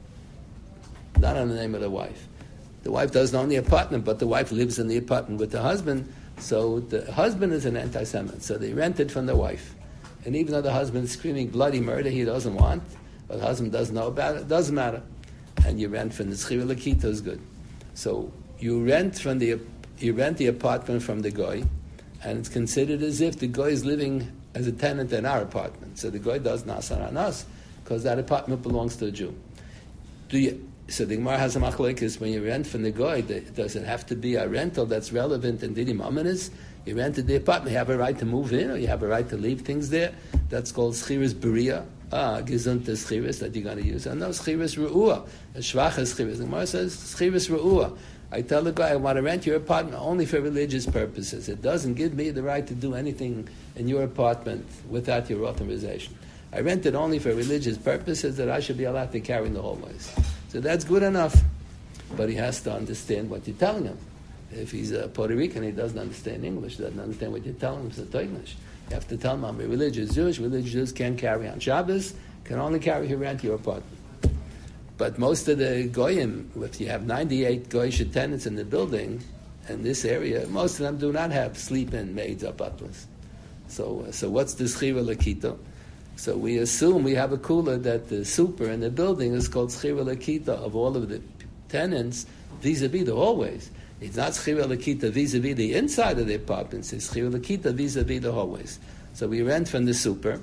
not on the name of the wife. The wife doesn't own the apartment, but the wife lives in the apartment with the husband, so the husband is an anti-Semite, so they rent it from the wife. And even though the husband is screaming bloody murder he doesn't want, but the husband doesn't know about it doesn't matter. And you rent from the Schira L'Kita is good. So you rent the apartment from the goy, and it's considered as if the goy is living as a tenant in our apartment. So the goy does nasar on us, because that apartment belongs to a Jew. So the Gemara has a machlokes when you rent from the goy. Does it have to be a rental that's relevant in Didim Amanis? You rented the apartment, you have a right to move in, or you have a right to leave things there. That's called schiris beria. Gesunte schiris that you're going to use. And no, schiris re'ua. A schwache schiris. The Gemara says schiris re'ua. I tell the guy, I want to rent your apartment only for religious purposes. It doesn't give me the right to do anything in your apartment without your authorization. I rent it only for religious purposes that I should be allowed to carry in the hallways. So So that's good enough. But he has to understand what you're telling him. If he's a Puerto Rican, he doesn't understand English, doesn't understand what you're telling him, it's English. You have to tell him, I'm a religious Jewish. Religious Jews can't carry on Shabbos, can only carry here around your apartment. But most of the Goyim, if you have 98 Goyish tenants in the building, in this area, most of them do not have sleep-in maids or butlers. So what's the Schira Lakita? So we assume we have a kula that the super in the building is called Schira Lakita of all of the tenants vis-a-vis the hallways. It's not Schira Lakita vis-a-vis the inside of the apartments, it's Schira Lakita vis-a-vis the hallways. So we rent from the super,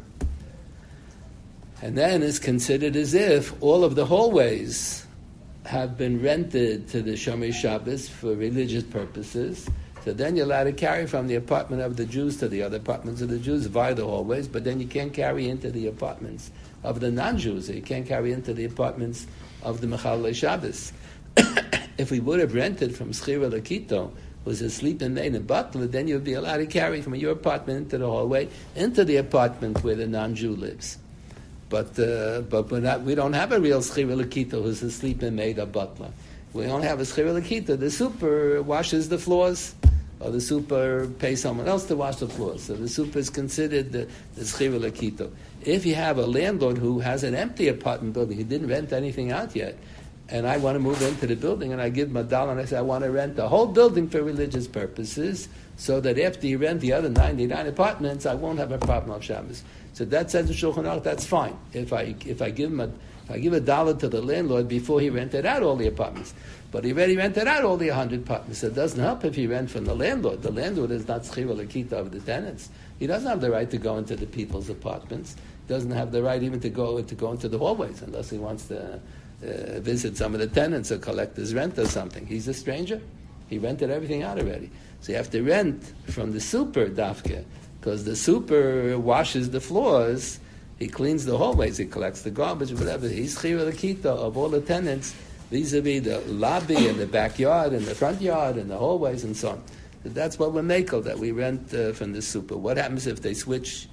and then it's considered as if all of the hallways have been rented to the Shomer Shabbos for religious purposes. So then you're allowed to carry from the apartment of the Jews to the other apartments of the Jews via the hallways, but then you can't carry into the apartments of the non-Jews, or you can't carry into the apartments of the Mechalei Shabbos. If we would have rented from Schira Lakito, was a sleeping maid and butler, then you'd be allowed to carry from your apartment into the hallway, into the apartment where the non-Jew lives. But we don't have a real Schira Lakito who's a sleeping maid or butler. We don't have a Schira Lakita. The super washes the floors, or the super pays someone else to wash the floors. So the super is considered the Schira Lakito. If you have a landlord who has an empty apartment building, he didn't rent anything out yet, and I want to move into the building, and I give him $1, and I say, I want to rent the whole building for religious purposes, so that after you rent the other 99 apartments, I won't have a problem of Shabbos. So that says the Shulchan Aruch, that's fine. If I give $1 to the landlord before he rented out all the apartments, but he already rented out all the 100 apartments. So it doesn't help if he rent from the landlord. The landlord is not Schira Lakita of the tenants. He doesn't have the right to go into the people's apartments. He doesn't have the right even to go into the hallways unless he wants to visit some of the tenants or collect his rent or something. He's a stranger. He rented everything out already. So you have to rent from the super dafke, because the super washes the floors, he cleans the hallways, he collects the garbage, whatever. He's Schira Lakita of all the tenants vis-a-vis the lobby and the backyard and the front yard and the hallways and so on. So that's what we're makel, that we rent from the super. What happens if they switch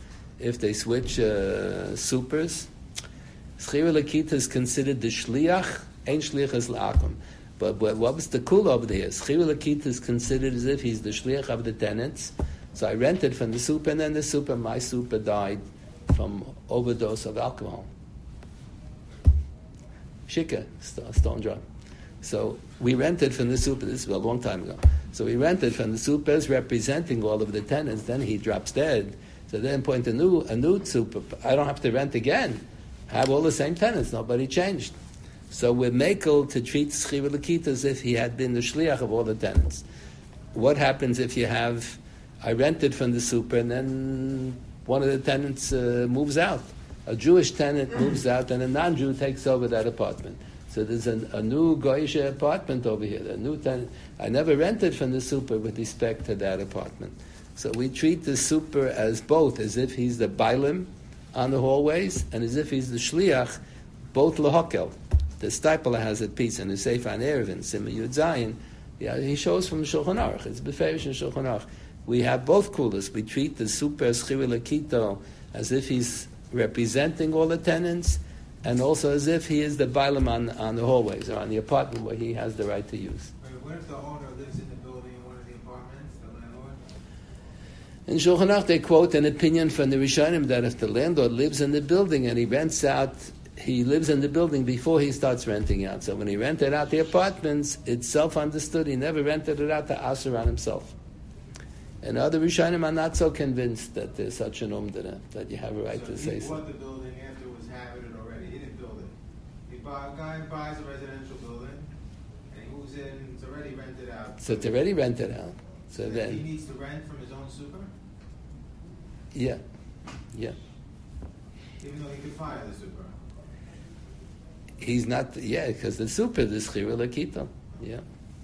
supers? Schira Lakita is considered the shliach, ain't shliach is la'akum. But what was the kula over there? Schira Lakita is considered as if he's the shliach of the tenants. So I rented from the super, and then my super died from overdose of alcohol. Shika, stone drug. So we rented from the super, this was a long time ago. So we rented from the supers representing all of the tenants, then he drops dead. So then point a new super, I don't have to rent again. I have all the same tenants, nobody changed. So we're makel to treat Schira Lakita as if he had been the shliach of all the tenants. What happens if you have, I rented from the super, and then one of the tenants moves out. A Jewish tenant moves out, and a non-Jew takes over that apartment. So there's a new Goyish apartment over here, a new tenant. I never rented from the super with respect to that apartment. So we treat the super as both, as if he's the bailim on the hallways, and as if he's the shliach, both lahakel. The Stipler has a piece in the Sefer Erevin, Simon Yud Zayin. Yeah, he shows from Shulchan Aruch. It's beferish in Shulchan Aruch. We have both kulas. We treat the super Schira Lakito as if he's representing all the tenants, and also as if he is the bailam on the hallways or on the apartment where he has the right to use. What if the owner lives in the building in one of the apartments, the landlord? In Shulchan Aruch, they quote an opinion from the Rishonim that if the landlord lives in the building and he rents out, he lives in the building before he starts renting out. So when he rented out the apartments, it's self-understood. He never rented it out to Asher on himself. And other Rishonim are not so convinced that there's such an umdana, that you have a right to say so. So he bought the building after it was habited already. He didn't build it. A guy buys a residential building, and he moves in, it's already rented out. So it's already rented out. So then he needs to rent from his own super? Yeah. Even though he could fire the super? He's not, because the super is Schira Lakito. Yeah.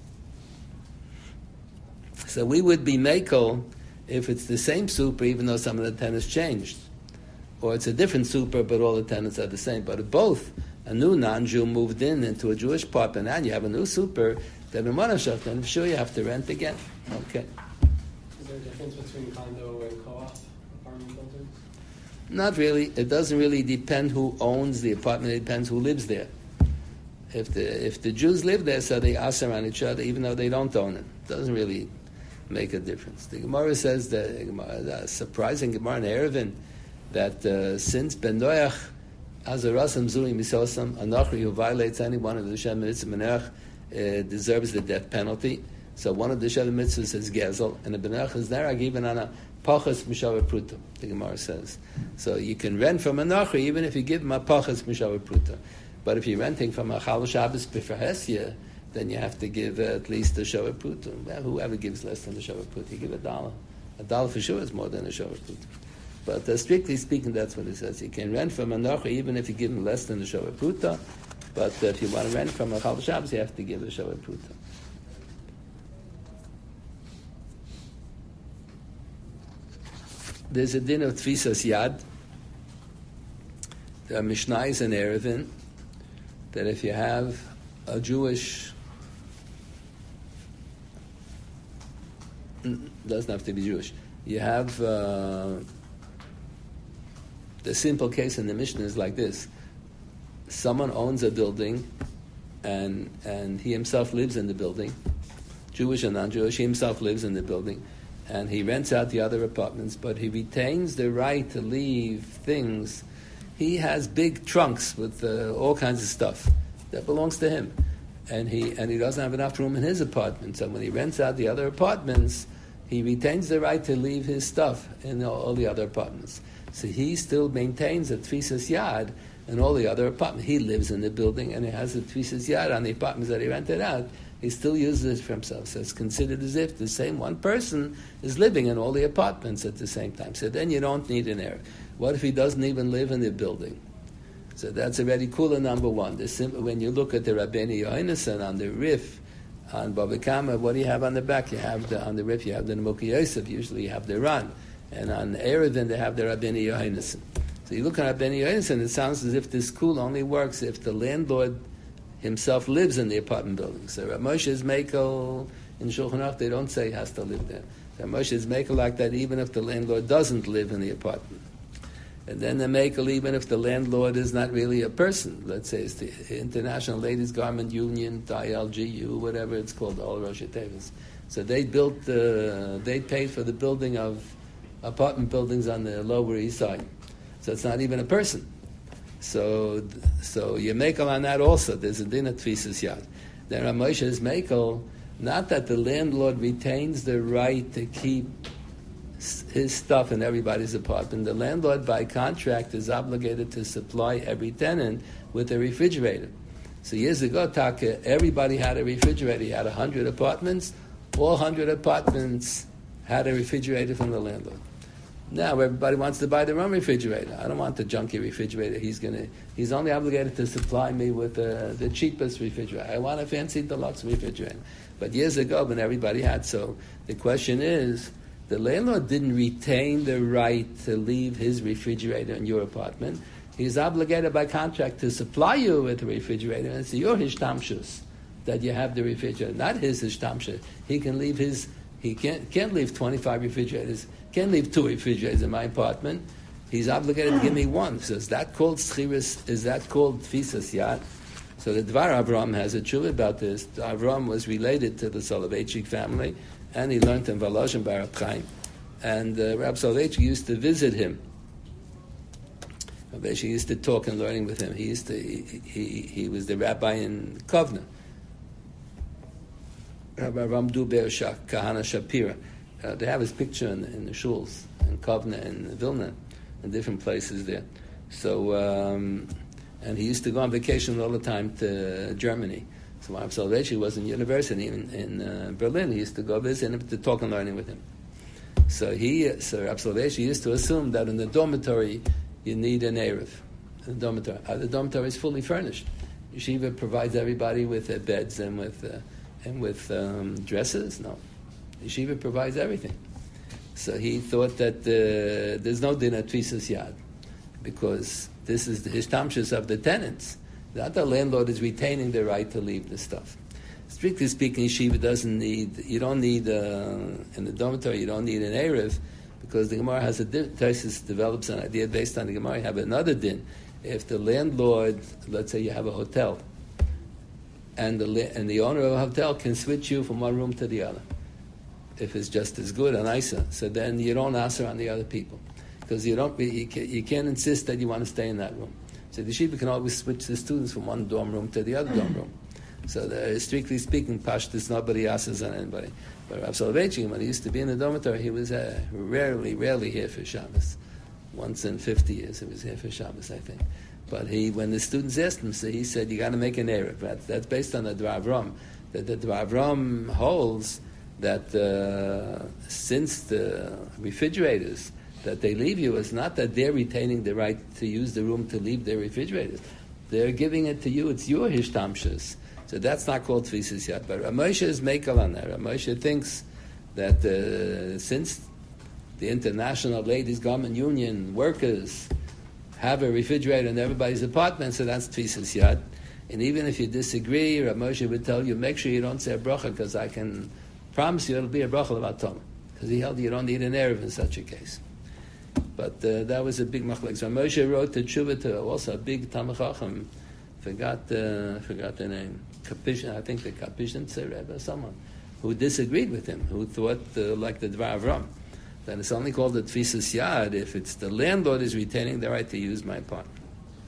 So we would be makel if it's the same super, even though some of the tenants changed. Or it's a different super, but all the tenants are the same. But if both, a new non-Jew moved into a Jewish apartment, and you have a new super, then in Monashach, then sure you have to rent again. Okay. Is there a difference between condo and co-op apartment buildings? Not really. It doesn't really depend who owns the apartment. It depends who lives there. If the Jews live there, so they aser on each other, even though they don't own it. Doesn't really make a difference. The Gemara says that surprising Gemara in Eruvin that since Ben Noach Azarasam Zui Misosam Anachri who violates any one of the Shem Mitzvah deserves the death penalty. So one of the Shem Mitzvahs is Gezel, and the Ben Noach is Nerag even on a Pachas Mishavar Pruta, the Gemara says. So you can rent from a Nachri even if you give him a Pachas Mishavar Pruta. But if you're renting from a Chal Shabbos B'Fahesya, then you have to give at least a Shavar Pruta. Well, whoever gives less than a Shavar Pruta, you give $1. $1 for sure is more than a Shavar Pruta. But strictly speaking, that's what it says. You can rent from a Nachri even if you give him less than a Shavar Pruta. But if you want to rent from a Chal Shabbos, you have to give a Shavar Pruta. There's a din of Tfisas Yad. The Mishnah is in Eruvin that if you have a Jewish, doesn't have to be Jewish, you have the simple case in the Mishnah is like this: someone owns a building, and he himself lives in the building, Jewish and non-Jewish. He himself lives in the building, and he rents out the other apartments, but he retains the right to leave things. He has big trunks with all kinds of stuff that belongs to him, and he doesn't have enough room in his apartment. So when he rents out the other apartments, he retains the right to leave his stuff in all the other apartments. So he still maintains a Tfisas Yad in all the other apartments. He lives in the building and he has a Tfisas Yad on the apartments that he rented out. He still uses it for himself. So it's considered as if the same one person is living in all the apartments at the same time. So then you don't need an Erev. What if he doesn't even live in the building? So that's already cooler number one. When you look at the Rabbeinu Yohanan on the Rif, on Bava Kama, what do you have on the back? You have on the Rif, you have the Nemuki Yosef, usually you have the Ran. And on Eruvin, they have the Rabbeinu Yohanan. So you look at Rabbeinu Yohanan, it sounds as if this cool only works if the landlord himself lives in the apartment building. So Rav Moshe's Mekel in Shulchan Aruch, they don't say he has to live there. Rav Moshe's Mekel like that even if the landlord doesn't live in the apartment. And then the Mekel even if the landlord is not really a person. Let's say it's the International Ladies Garment Union, ILGU, whatever it's called, all Rosh Tevas. So they they paid for the building of apartment buildings on the Lower East Side. So it's not even a person. So you Mekel on that also. There's a din of Tfisas Yad. Then Rav Moshe's Mekel, not that the landlord retains the right to keep his stuff in everybody's apartment. The landlord, by contract, is obligated to supply every tenant with a refrigerator. So years ago, Taka, everybody had a refrigerator. You had 100 apartments. All 100 apartments had a refrigerator from the landlord. Now everybody wants to buy their own refrigerator. I don't want the junky refrigerator. He's only obligated to supply me with the cheapest refrigerator. I want a fancy deluxe refrigerator. But years ago, when everybody had, so the question is, the landlord didn't retain the right to leave his refrigerator in your apartment. He's obligated by contract to supply you with a refrigerator, and it's your hishtamshus that you have the refrigerator, not his hishtamshus. He can leave he can't leave 25 refrigerators, can't leave 2 refrigerators in my apartment. He's obligated to give me one. So is that called schiris? Is that called Tfisas Yad? So the Dvar Avram has a tshuva about this. Avram was related to the Soloveitchik family, and he learned in Volozhin by Rab Chaim. And Rab Soloveitchik used to visit him. Rabbi used to talk and learning with him. He was the rabbi in Kovna. Rabbi Ramdu Ber Kahana Shapira. They have his picture in the shuls, in Kovna and Vilna, in different places there. So, and he used to go on vacation all the time to Germany. So Rab Soloveitchik was in university in Berlin. He used to go visit him to talk and learning with him. So Rab Soloveitchik used to assume that in the dormitory you need an Erev. The dormitory is fully furnished. Yeshiva provides everybody with beds and with dresses. No, Yeshiva provides everything. So he thought that there's no din of Tfisas Yad because this is the hishtamshus of the tenants. The other landlord is retaining the right to leave the stuff. Strictly speaking, yeshiva doesn't need. You don't need in the dormitory. You don't need an erev because the Gemara has Taisus develops an idea based on the Gemara. You have another din. If the landlord, let's say you have a hotel, and the owner of a hotel can switch you from one room to the other if it's just as good or nicer. So then you don't answer on the other people because you can't insist that you want to stay in that room. So the yeshiva can always switch the students from one dorm room to the other dorm room. So strictly speaking, pashtus, nobody asks on anybody. But Rav Soloveitchik, when he used to be in the dormitory, he was rarely here for Shabbos. Once in 50 years, he was here for Shabbos, I think. But when the students asked him, so he said, you got to make an Erev. That's based on the Dvar Avram. That the Dvar Avram holds that since the refrigerators that they leave you, it's not that they're retaining the right to use the room to leave their refrigerators. They're giving it to you. It's your hishtamshus. So that's not called tfisis yad. But Ramosha is mekel on that. Ramosha thinks that since the International Ladies Garment Union workers have a refrigerator in everybody's apartment, so that's tfisis yad. And even if you disagree, Ramosha would tell you, make sure you don't say a bracha, because I can promise you it'll be a bracha levatom. Because he held you don't need an erev in such a case. But that was a big machlek. So Moshe wrote to Tshuva to also a big Talmid Chacham. Forgot the name. Kapishn, I think the Kapishn Rebbe, someone who disagreed with him, who thought like the Dvar Avram, that it's only called the Tfisas Yad if it's the landlord is retaining the right to use my apartment.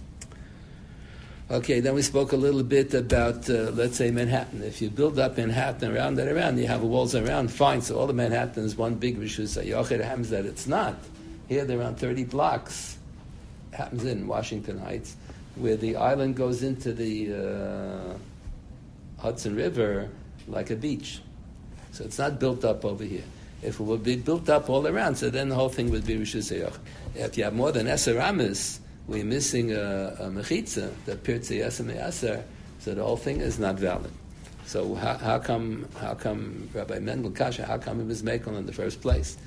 Okay, then we spoke a little bit about, let's say, Manhattan. If you build up Manhattan around, you have walls around, fine. So all the Manhattan is one big Rishus HaYachid. It happens that it's not. Here, there are around 30 blocks. It happens in Washington Heights, where the island goes into the Hudson River like a beach. So it's not built up over here. If it would be built up all around, so then the whole thing would be Rishus HaYachid. If you have more than Eser Amis, we're missing a mechitza, the Pirtzei Yasser Me'aser, so the whole thing is not valid. So how come Rabbi Mendel Kasha, how come he was Mekel in the first place?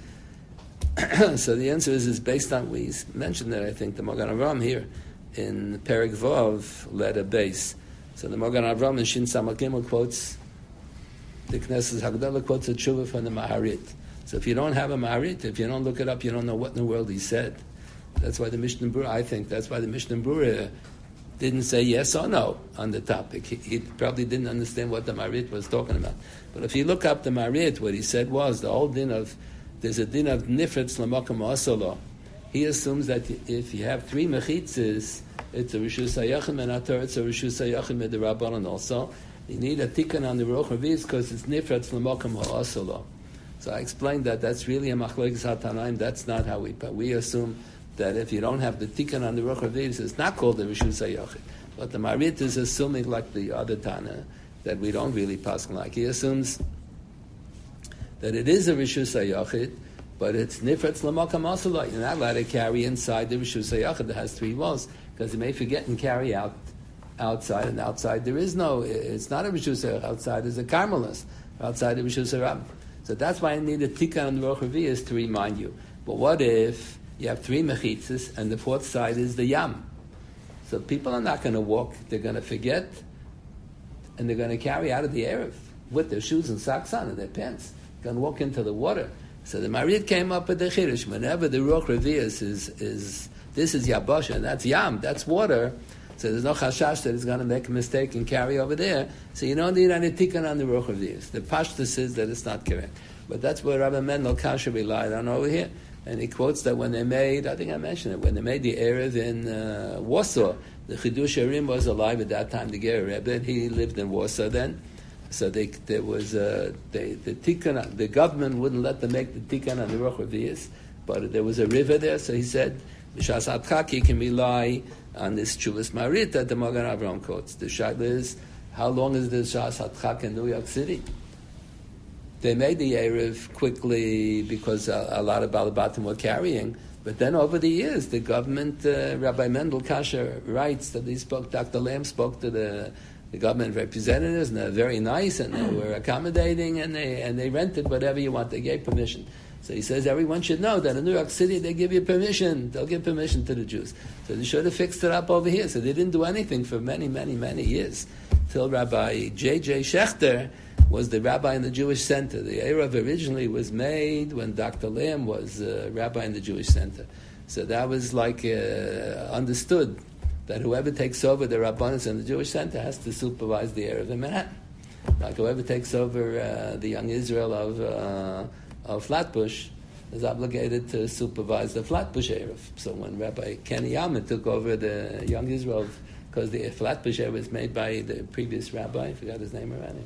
So the answer is based on, we mentioned that, I think, the Magen Avraham here in Perek Vov, letter base. So the Magen Avraham in Shin Samach Gimel quotes, the Knesset Hagdalah quotes a tshuva from the Maharit. So if you don't have a Maharit, if you don't look it up, you don't know what in the world he said. That's why the Mishnah Berurah, I think, that's why the Mishnah Berurah didn't say yes or no on the topic. He probably didn't understand what the Maharit was talking about. But if you look up the Maharit, what he said was the whole din of, there's a din of nifretz l'makom asolo. He assumes that if you have three mechitzes, it's a Rishus HaYachid and Atar, it's a Rishus HaYachid Midrabanan also. You need a tikkun on the Ruach Reviz because it's nifretz l'makom asolo. So I explained that that's really a machlokes hatanaim. That's not how we assume that if you don't have the tikkun on the Ruach Reviz, it's not called the Rishus HaYachid. But the Maharit is assuming, like the other Tana, that we don't really pass like. He assumes that it is a Rishus HaYachid, but it's nifretz l'makom asolo. You're not allowed to carry inside the Rishus HaYachid that has three walls, because you may forget and carry outside, and outside there is no, it's not a Rishus HaYachid, outside is a Carmelis, outside the Rishus HaRab. So that's why I need a tikkun on the Ruach Reviz to remind you. But what if you have three mechitzas and the fourth side is the yam? So people are not going to walk, they're going to forget, and they're going to carry out of the Erev with their shoes and socks on and their pants. They're going to walk into the water. So the Maharit came up with the Chiddush. Whenever the Ruach Reviz is this is Yabasha, and that's Yam, that's water, so there's no chashash that it's going to make a mistake and carry over there. So you don't need any tikkun on the Ruach Reviz. The Pashtus is that it's not correct. But that's where Rabbi Mendel Kasha relied on over here. And he quotes that when they made, I think I mentioned it, when they made the Erev in Warsaw, the Chidush Arim was alive at that time, the Ger Rebbe, he lived in Warsaw then. So the tikkun, the government wouldn't let them make the tikkun on the Ruach Reviz, but there was a river there, so he said, B'shas Adchak, you can rely on this Chuvas Maharit that the Magen Avraham quotes. The shaila is, how long is the B'shas Adchak in New York City? They made the Erev quickly because a lot of Balabatim were carrying, but then over the years, the government, Rabbi Mendel Kasher writes that he spoke, Dr. Lamb spoke to the government representatives, and they're very nice, and they were accommodating, and they rented whatever you want. They gave permission. So he says everyone should know that in New York City they give you permission. They'll give permission to the Jews. So they should have fixed it up over here. So they didn't do anything for many, many, many years. Till Rabbi J.J. Schechter was the rabbi in the Jewish Center. The Erev originally was made when Dr. Lamb was rabbi in the Jewish Center. So that was like understood that whoever takes over the Rabbanis in the Jewish Center has to supervise the Erev in Manhattan. Like whoever takes over the Young Israel of Flatbush is obligated to supervise the Flatbush Erev. So when Rabbi Kenny Yama took over the Young Israel, because the Flatbush Erev was made by the previous rabbi, I forgot his name already.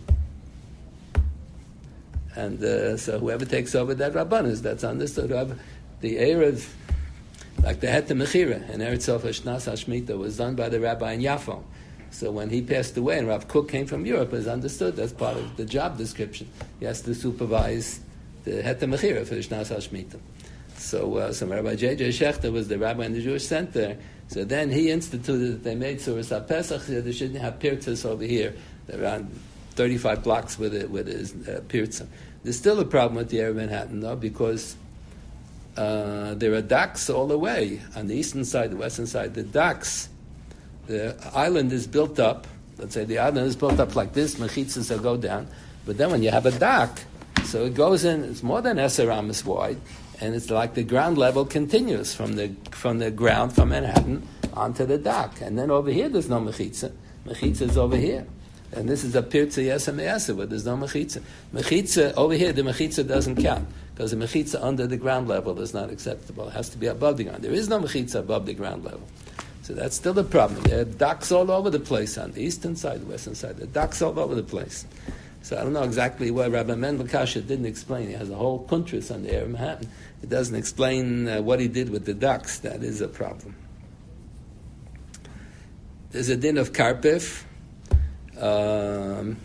And so whoever takes over that Rabbanis, that's understood. The Erev, like the Het Mechira in Eretz Sofa Shnas HaShmita, was done by the rabbi in Yafo. So when he passed away and Rav Kook came from Europe, it was understood that's part of the job description. He has to supervise the Het Mechira for the Shnas HaShmita. So Rabbi J.J. Shechter was the rabbi in the Jewish Center. So then he instituted that they made Suras HaPesach, so they shouldn't have pirtzas over here. They're around 35 blocks with his pirtzah. There's still a problem with the Erev Manhattan, though, because there are docks all the way on the eastern side, the western side. The docks, the island is built up. Let's say the island is built up like this. Mechitzas will go down, but then when you have a dock, so it goes in. It's more than 10 amas wide, and it's like the ground level continues from the ground from Manhattan onto the dock. And then over here, there's no mechitza. Mechitza is over here. And this is a pirtza yesa me'esa, where there's no mechitza. Mechitza, over here, the mechitza doesn't count, because the mechitza under the ground level is not acceptable. It has to be above the ground. There is no mechitza above the ground level. So that's still the problem. There are docks all over the place on the eastern side, the western side. There are docks all over the place. So I don't know exactly why Rabbi Mendel Kasha didn't explain. He has a whole kuntris on the Erev Manhattan. He doesn't explain what he did with the docks. That is a problem. There's a din of Karpif. Yeshivas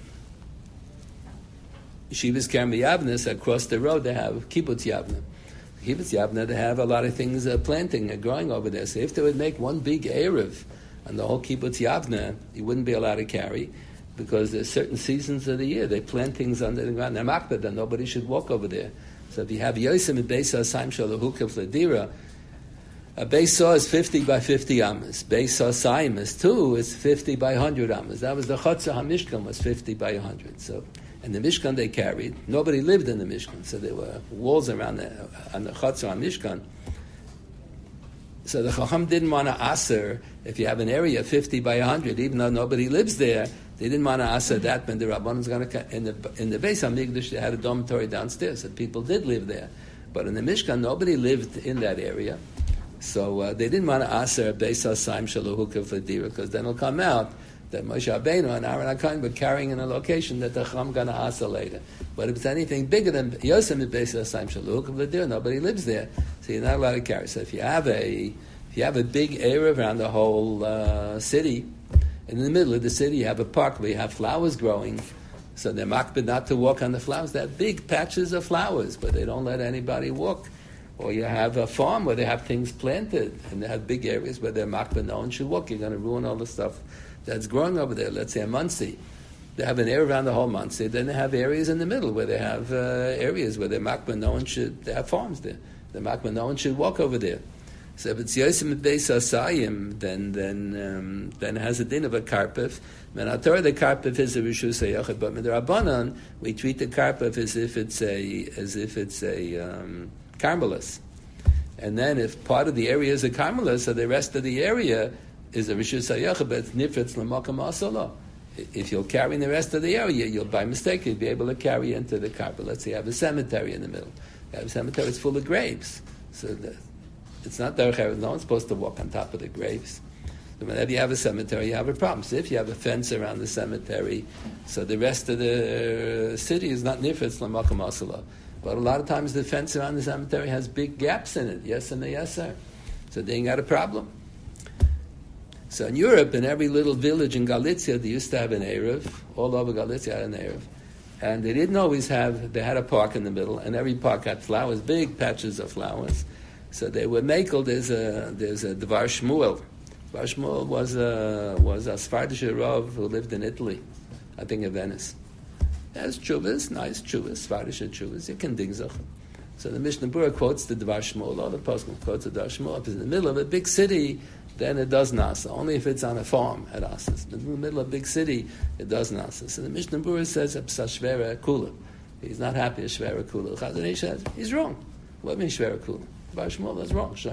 Kerem Yavnes, across the road they have Kibbutz Yavne. Kibbutz Yavne, they have a lot of things planting and growing over there. So if they would make one big Erev on the whole Kibbutz Yavne, you wouldn't be allowed to carry, because there's certain seasons of the year they plant things under the ground. They're makbid, and nobody should walk over there. So if you have Yosem and Beis HaSaim Shalahukah Fladira, a Beis Saw is 50 by 50 amas. Beis HaSaim is 2, is 50 by 100 amas. That was the Chotzer HaMishkan, was 50 by 100. So, and the Mishkan they carried, nobody lived in the Mishkan, so there were walls around on the Chotzer HaMishkan. So the Chacham didn't want to aser, if you have an area 50 by 100, even though nobody lives there, they didn't want to aser that when the Rabban was going to, in the Beis HaMikdash, they had a dormitory downstairs, and people did live there. But in the Mishkan, nobody lived in that area. So they didn't want to aser Beis HaSaim Shaluhukah Fadira, because then it'll come out that Moshe Rabbeinu and Aaron HaKohen were carrying in a location that the Chacham going to aser later. But if it's anything bigger than Yosem Beis HaSaim Shaluhukah Fadira, nobody lives there, so you're not allowed to carry. So if you have a big area around the whole city, in the middle of the city you have a park where you have flowers growing, so they're makbid not to walk on the flowers. They have big patches of flowers, but they don't let anybody walk. Or you have a farm where they have things planted, and they have big areas where they're makbid, no one should walk. You're going to ruin all the stuff that's growing over there. Let's say a Muncie. They have an area around the whole Muncie. Then they have areas in the middle where they have areas where they're makbid, no one should, they have farms there. They're makbid, no one should walk over there. So if it's Yosem Beis HaSayim, then it has a din of a karpif. When I Torah, the karpif is a rishus hayachid, but with the Rabbanan, we treat the karpif as if it's a Carmelis. And then if part of the area is a Carmelis, so the rest of the area is a Rishus HaYachid, but it's Nifritz L'Makam Asala. If you'll carry in the rest of the area, you'll by mistake you'll be able to carry into the carpet. Let's say you have a cemetery in the middle. You have a cemetery that's full of graves. So it's not Derech Eretz. No one's supposed to walk on top of the graves. So whenever you have a cemetery, you have a problem. So if you have a fence around the cemetery, so the rest of the city is not Nifritz L'Makam Asala. But a lot of times the fence around the cemetery has big gaps in it. Yes and yes, sir. So they ain't got a problem. So in Europe, in every little village in Galicia, they used to have an Erev. All over Galicia had an Erev. And they didn't always have, they had a park in the middle, and every park had flowers, big patches of flowers. So they were makel, there's a Dvar Shmuel. Dvar Shmuel was a Sephardic Rav who lived in Italy, I think in Venice. There's chuvas, nice chuvas, Sephardic chuvas, you can dig them. So the Mishnah Berurah quotes the Dvar Shmuel, all the Poskim quotes the Dvar Shmuel. If it's in the middle of a big city, then it does nasa. Only if it's on a farm, it asas. But in the middle of a big city, it does nasa. So the Mishnah Berurah says, Shvera Kula. He's not happy at Shvera Kula. Chazon Ish says, he's wrong. What means Shvera Kula? Dvar Shmuel, that's wrong.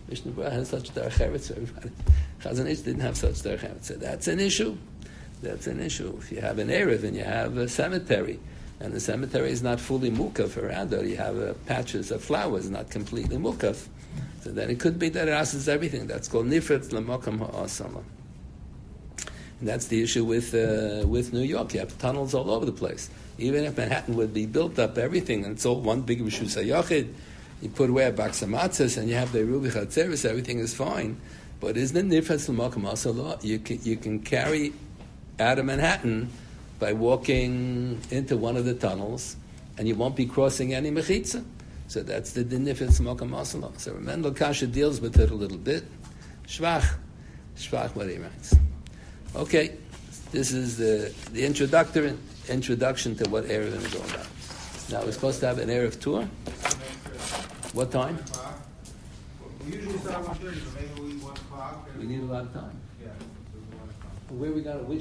Mishnah Berurah has such derech eretz for everybody. Chazon Ish didn't have such derech eretz. So that's an issue. That's an issue. If you have an erev and you have a cemetery, and the cemetery is not fully mukaf around it, you have patches of flowers not completely mukaf, so then it could be that it asks everything. That's called nifretz lemokam ha'asala. And that's the issue with New York. You have tunnels all over the place. Even if Manhattan would be built up, everything, and it's all one big Rishus HaYachid, you put away a box of matzahs and you have the Rubi Chatzeris, everything is fine. But isn't it nifretz lemokam ha'asala? You can carry out of Manhattan by walking into one of the tunnels, and you won't be crossing any mechitza. So that's the nifretz lemokam ha'asala. So Mendel Kasha deals with it a little bit. Shvach what he writes. Okay, this is the introduction to what Erev is all about. Now we're supposed to have an Erev tour. What time? 1 o'clock. We usually start 1:30, but maybe we 1 o'clock. We need a lot of time. Yeah, so 1 o'clock. Where we got it?